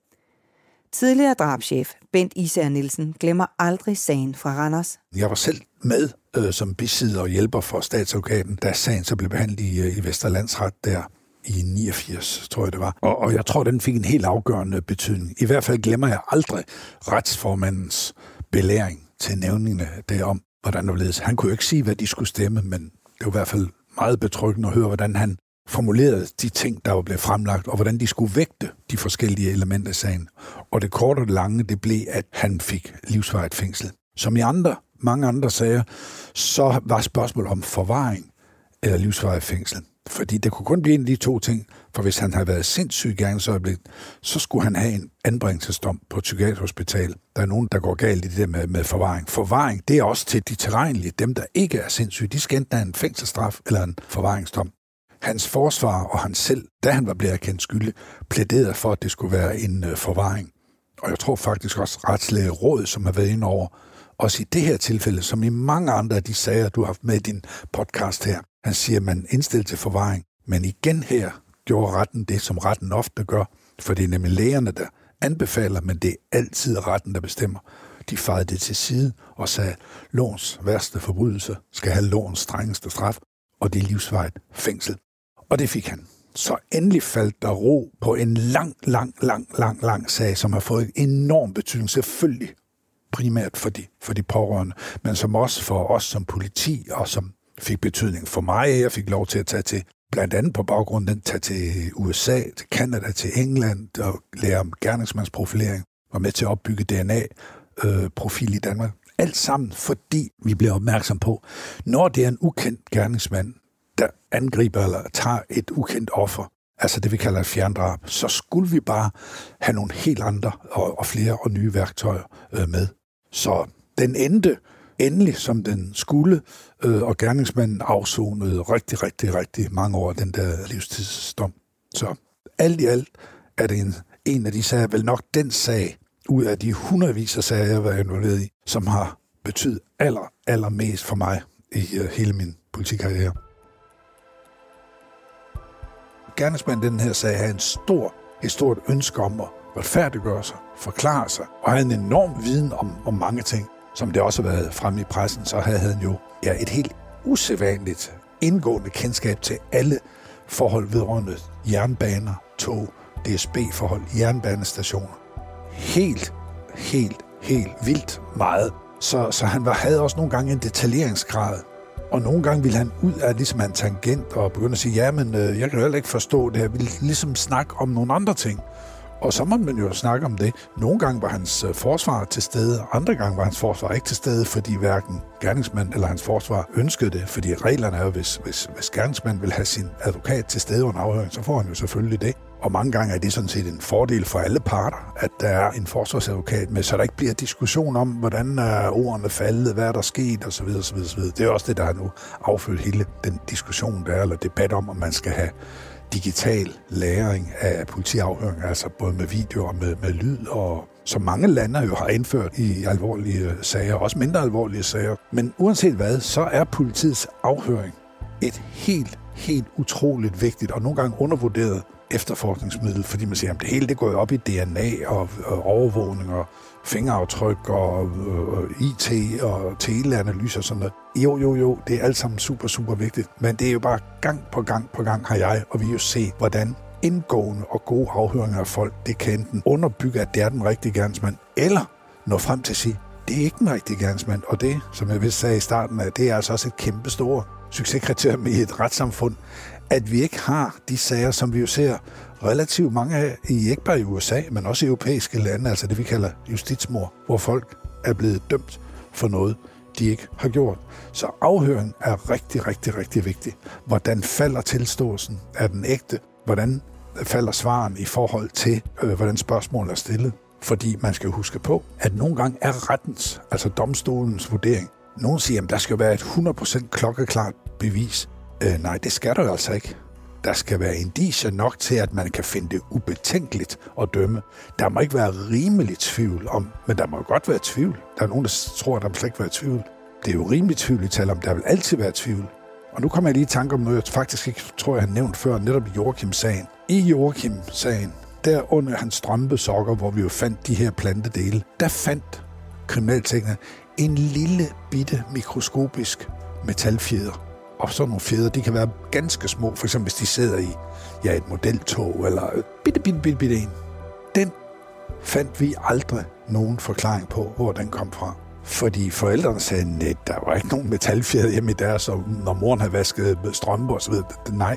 S2: Tidligere drabschef Bent Isager Nielsen glemmer aldrig sagen fra Randers.
S4: Jeg var selv med øh, som bisidder og hjælper for statsadvokaten, da sagen så blev behandlet i, i Vesterlandsret der i niogfirs, tror jeg det var. Og, og jeg tror, den fik en helt afgørende betydning. I hvert fald glemmer jeg aldrig retsformandens belæring til nævningene derom, hvordan det var ledes. Han kunne jo ikke sige, hvad de skulle stemme, men det var i hvert fald meget betryggende at høre, hvordan han formulerede de ting, der var blevet fremlagt, og hvordan de skulle vægte de forskellige elementer i sagen. Og det korte og det lange, det blev, at han fik livsvarigt fængsel. Som i andre, mange andre sager, så var spørgsmål om forvaring eller livsvarigt fængsel. Fordi det kunne kun blive en af de to ting, for hvis han havde været sindssyg i gerningsøjeblik, så skulle han have en anbringelsesdom på et psykiatrisk hospital. Der er nogen, der går galt i det der med, med forvaring. Forvaring, det er også til de tilregnelige. Dem, der ikke er sindssyge, de skal enten have en fængselsstraf eller en forvaringsdom. Hans forsvar og han selv, da han var blevet erkendt skyldig, plæderede for, at det skulle være en uh, forvaring. Og jeg tror faktisk også retslæge råd, som har været inde over, også i det her tilfælde, som i mange andre af de sager, du har haft med i din podcast her. Han siger, at man indstiller til forvaring. Men igen her gjorde retten det, som retten ofte gør, for det er nemlig lægerne, der anbefaler, men det er altid retten, der bestemmer. De fejede det til side og sagde, at lovens værste forbrydelse skal have lovens strengeste straf, og det er livsvarigt fængsel. Og det fik han. Så endelig faldt der ro på en lang, lang, lang, lang, lang sag, som har fået enorm betydning, selvfølgelig primært for de, for de pårørende, men som også for os som politi, og som fik betydning for mig. Jeg fik lov til at tage til, blandt andet på baggrund den, tage til U S A, til Canada, til England, og lære om gerningsmandsprofilering, var med til at opbygge D N A-profil i Danmark. Alt sammen, fordi vi bliver opmærksom på, når det er en ukendt gerningsmand, der angriber eller tager et ukendt offer, altså det vi kalder et fjerndrab, så skulle vi bare have nogle helt andre og, og flere og nye værktøjer øh, med. Så den endte endelig, som den skulle, øh, og gerningsmanden afsonede rigtig, rigtig, rigtig mange år den der livstidsdom. Så alt i alt er det en, en af de sager, vel nok den sag, ud af de hundredvis af sager, jeg har været involveret i, som har betydet aller, allermest for mig i uh, hele min politikarriere. Gerningsmanden i den her sag havde en stor, et stort ønske om at retfærdiggøre sig, forklare sig, og havde en enorm viden om, om mange ting. Som det også har været fremme i pressen, så havde han jo ja, et helt usædvanligt indgående kendskab til alle forhold vedrørende jernbaner, tog, D S B-forhold, jernbanestationer. Helt, helt, helt vildt meget. Så, så han var, havde også nogle gange en detaljeringsgrad. Og nogle gange ville han ud af ligesom en tangent og begynde at sige, ja, men øh, jeg kan jo heller ikke forstå det her. Jeg ville ligesom snakke om nogle andre ting. Og så må man jo snakke om det. Nogle gange var hans forsvar til stede, andre gange var hans forsvar ikke til stede, fordi hverken gerningsmand eller hans forsvar ønskede det. Fordi reglerne er jo, hvis, hvis, hvis gerningsmand vil have sin advokat til stede under afhøring, så får han jo selvfølgelig det. Og mange gange er det sådan set en fordel for alle parter, at der er en forsvarsadvokat med, så der ikke bliver diskussion om, hvordan er ordene faldet, hvad er der sket, osv. osv., osv. Det er også det, der har nu affødt hele den diskussion, der er, eller debat om, om man skal have digital læring af politiafhøring, altså både med video og med, med lyd, og som mange lande jo har indført i alvorlige sager, også mindre alvorlige sager. Men uanset hvad, så er politiets afhøring et helt, helt utroligt vigtigt og nogle gange undervurderet efterforskningsmiddel, fordi man siger, at det hele det går jo op i D N A og, og overvågning og fingeraftryk og, og I T og teleanalyser og sådan noget. Jo, jo, jo, det er alt sammen super, super vigtigt, men det er jo bare gang på gang på gang har jeg, og vi jo set, hvordan indgående og gode afhøringer af folk, det kan enten underbygge, at det er den rigtige gerningsmand, eller nå frem til at sige, det er ikke den rigtige gerningsmand, og det, som jeg vist sagde i starten af, det er altså også et kæmpe stort succeskriterium i et retssamfund, at vi ikke har de sager, som vi jo ser relativt mange af, i ikke bare i U S A, men også i europæiske lande, altså det vi kalder justitsmord, hvor folk er blevet dømt for noget, de ikke har gjort. Så afhøring er rigtig, rigtig, rigtig vigtig. Hvordan falder tilståelsen? Er den ægte? Hvordan falder svaren i forhold til, øh, hvordan spørgsmålet er stillet? Fordi man skal huske på, at nogle gange er rettens, altså domstolens vurdering. Nogle siger, at der skal være et hundrede procent klokkeklart bevis. Øh, nej, det skal der jo altså ikke. Der skal være indicier nok til, at man kan finde det ubetænkeligt at dømme. Der må ikke være rimelig tvivl om, men der må godt være tvivl. Der er nogen, der tror, at der må slet ikke være tvivl. Det er jo rimelig tvivl, I taler om. Der vil altid være tvivl. Og nu kommer jeg lige i tanke om noget, jeg faktisk ikke tror, jeg har nævnt før, netop Joachim-sagen. I Joachim-sagen, der under hans strømpesokker, hvor vi jo fandt de her plantedele, der fandt kriminalteknikerne en lille bitte mikroskopisk metalfjeder. Og sådan nogle fjeder, de kan være ganske små, for eksempel hvis de sidder i ja, et modeltog, eller et bitte, bitte, bitte, bitte en. Den fandt vi aldrig nogen forklaring på, hvor den kom fra. Fordi forældrene sagde, at der var ikke nogen metalfjeder hjemme i deres, og når moren havde vasket strømper og så videre. Nej,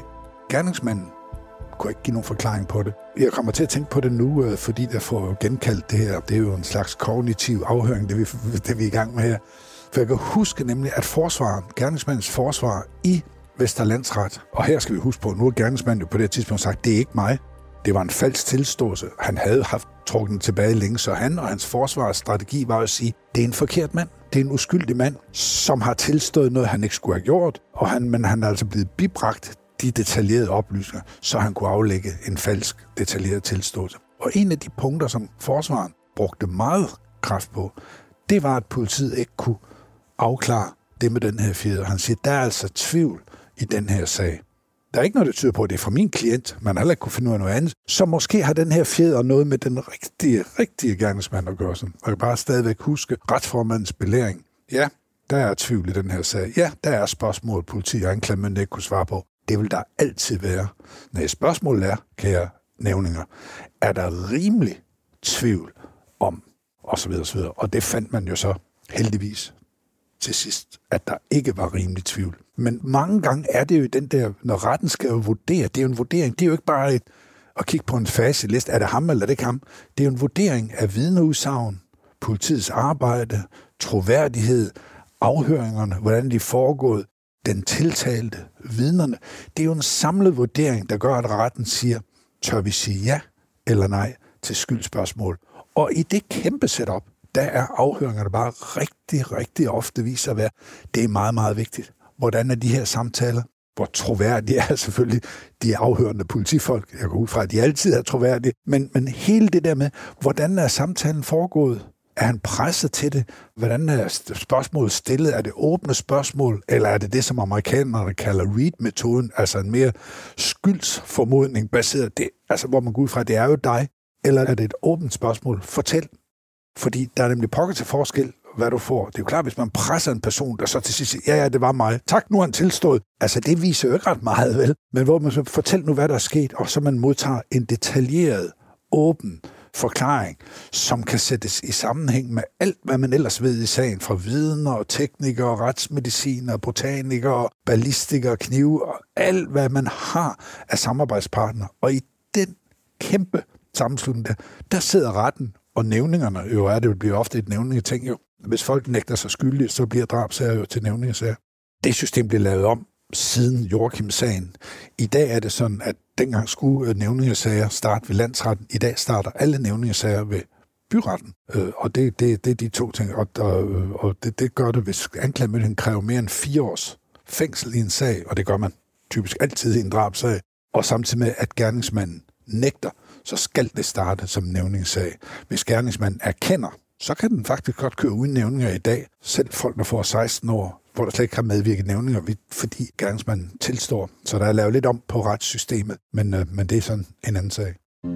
S4: Gerningsmanden kunne ikke give nogen forklaring på det. Jeg kommer til at tænke på det nu, fordi jeg får genkaldt det her. Det er jo en slags kognitiv afhøring, det vi, det vi er i gang med her. For jeg kan huske nemlig, at forsvaren, gerningsmandens forsvar i Vesterlandsret, og her skal vi huske på, nu har gerningsmanden jo på det tidspunkt sagt, det er ikke mig. Det var en falsk tilståelse. Han havde haft trukket den tilbage længe, så han og hans forsvarsstrategi var at sige, det er en forkert mand. Det er en uskyldig mand, som har tilstået noget, han ikke skulle have gjort, og han, men han er altså blevet bibragt de detaljerede oplysninger, så han kunne aflægge en falsk detaljeret tilståelse. Og en af de punkter, som forsvaren brugte meget kraft på, det var, at politiet ikke kunne afklare det med den her fjeder. Han siger, der er altså tvivl i den her sag. Der er ikke noget, der tyder på, at det er fra min klient. Man har heller ikke kunne finde ud af noget andet. Så måske har den her fjeder noget med den rigtige, rigtige gerningsmand at gøre. Sådan. Og jeg kan bare stadigvæk huske retsformandens belæring. Ja, der er tvivl i den her sag. Ja, der er spørgsmål, politi og anklagemyndighed ikke kunne svare på. Det vil der altid være. Når spørgsmålet er, kære nævninger, er der rimelig tvivl om, og så videre, og så videre. Og det fandt man jo så heldigvis til sidst, at der ikke var rimelig tvivl. Men mange gange er det jo den der, når retten skal jo vurdere, det er jo en vurdering, det er jo ikke bare et, at kigge på en facitliste, er det ham eller er det ikke ham? Det er jo en vurdering af vidneudsagn, politiets arbejde, troværdighed, afhøringerne, hvordan de er foregået, den tiltalte, vidnerne. Det er jo en samlet vurdering, der gør, at retten siger, tør vi sige ja eller nej til skyldspørgsmål. Og i det kæmpe setup, der er afhøringerne bare rigtig, rigtig ofte viser at være, det er meget, meget vigtigt. Hvordan er de her samtaler? Hvor troværdige er selvfølgelig de afhørende politifolk. Jeg går ud fra, at de altid er troværdige. Men, men hele det der med, hvordan er samtalen foregået? Er han presset til det? Hvordan er spørgsmålet stillet? Er det åbne spørgsmål? Eller er det det, som amerikanerne kalder read-metoden? Altså en mere skyldsformodning baseret det, altså hvor man går ud fra, at det er jo dig. Eller er det et åbent spørgsmål? Fortæl. Fordi der er nemlig pokker til forskel, hvad du får. Det er jo klart, hvis man presser en person, der så til sidst siger, ja, ja, det var mig. Tak, nu er han tilstået. Altså, det viser jo ikke ret meget, vel? Men hvor man så fortæller nu, hvad der er sket, og så man modtager en detaljeret, åben forklaring, som kan sættes i sammenhæng med alt, hvad man ellers ved i sagen, fra vidner, teknikere, retsmedicinere, botanikere, ballistikere, knive, og alt, hvad man har af samarbejdspartnere. Og i den kæmpe sammenslutning der, der sidder retten og nævningerne, jo er det jo bliver ofte et nævningeting jo. Hvis folk nægter sig skyldige, så bliver drabsager jo til nævningesager. Det system blev lavet om siden Joachim-sagen. I dag er det sådan, at dengang skulle nævningesager starte ved landsretten. I dag starter alle nævningesager ved byretten. Og det, det, det er de to ting. Og, og, og det, det gør det, hvis anklagemyndigheden kræver mere end fire års fængsel i en sag, og det gør man typisk altid i en drabsag, og samtidig med, at gerningsmanden nægter, så skal det starte som nævningssag. Hvis gerningsmanden erkender, så kan den faktisk godt køre uden nævninger i dag. Selv folk, der får seksten år, hvor der slet ikke har medvirket nævninger, fordi gerningsmanden tilstår. Så der er lavet lidt om på retssystemet, men, øh, men det er sådan en anden sag.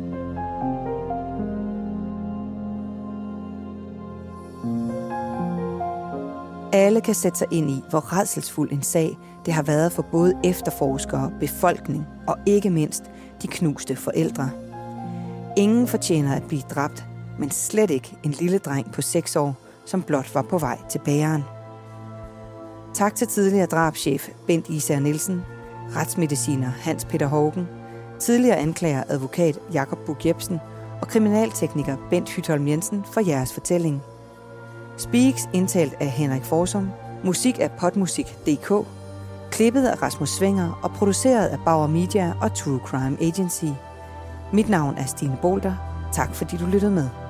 S2: Alle kan sætte sig ind i, hvor rædselsfuld en sag det har været for både efterforskere, befolkning og ikke mindst de knuste forældre. Ingen fortjener at blive dræbt, men slet ikke en lille dreng på seks år, som blot var på vej til bageren. Tak til tidligere drabschef Bent Isager Nielsen, retsmediciner Hans Peter Haugen, tidligere anklager advokat Jakob Buch Jebsen og kriminaltekniker Bent Hytholm Jensen for jeres fortælling. Speaks indtalt af Henrik Forsum, musik af podmusik punktum d k, klippet af Rasmus Svinger og produceret af Bauer Media og True Crime Agency. Mit navn er Stine Bolter. Tak fordi du lyttede med.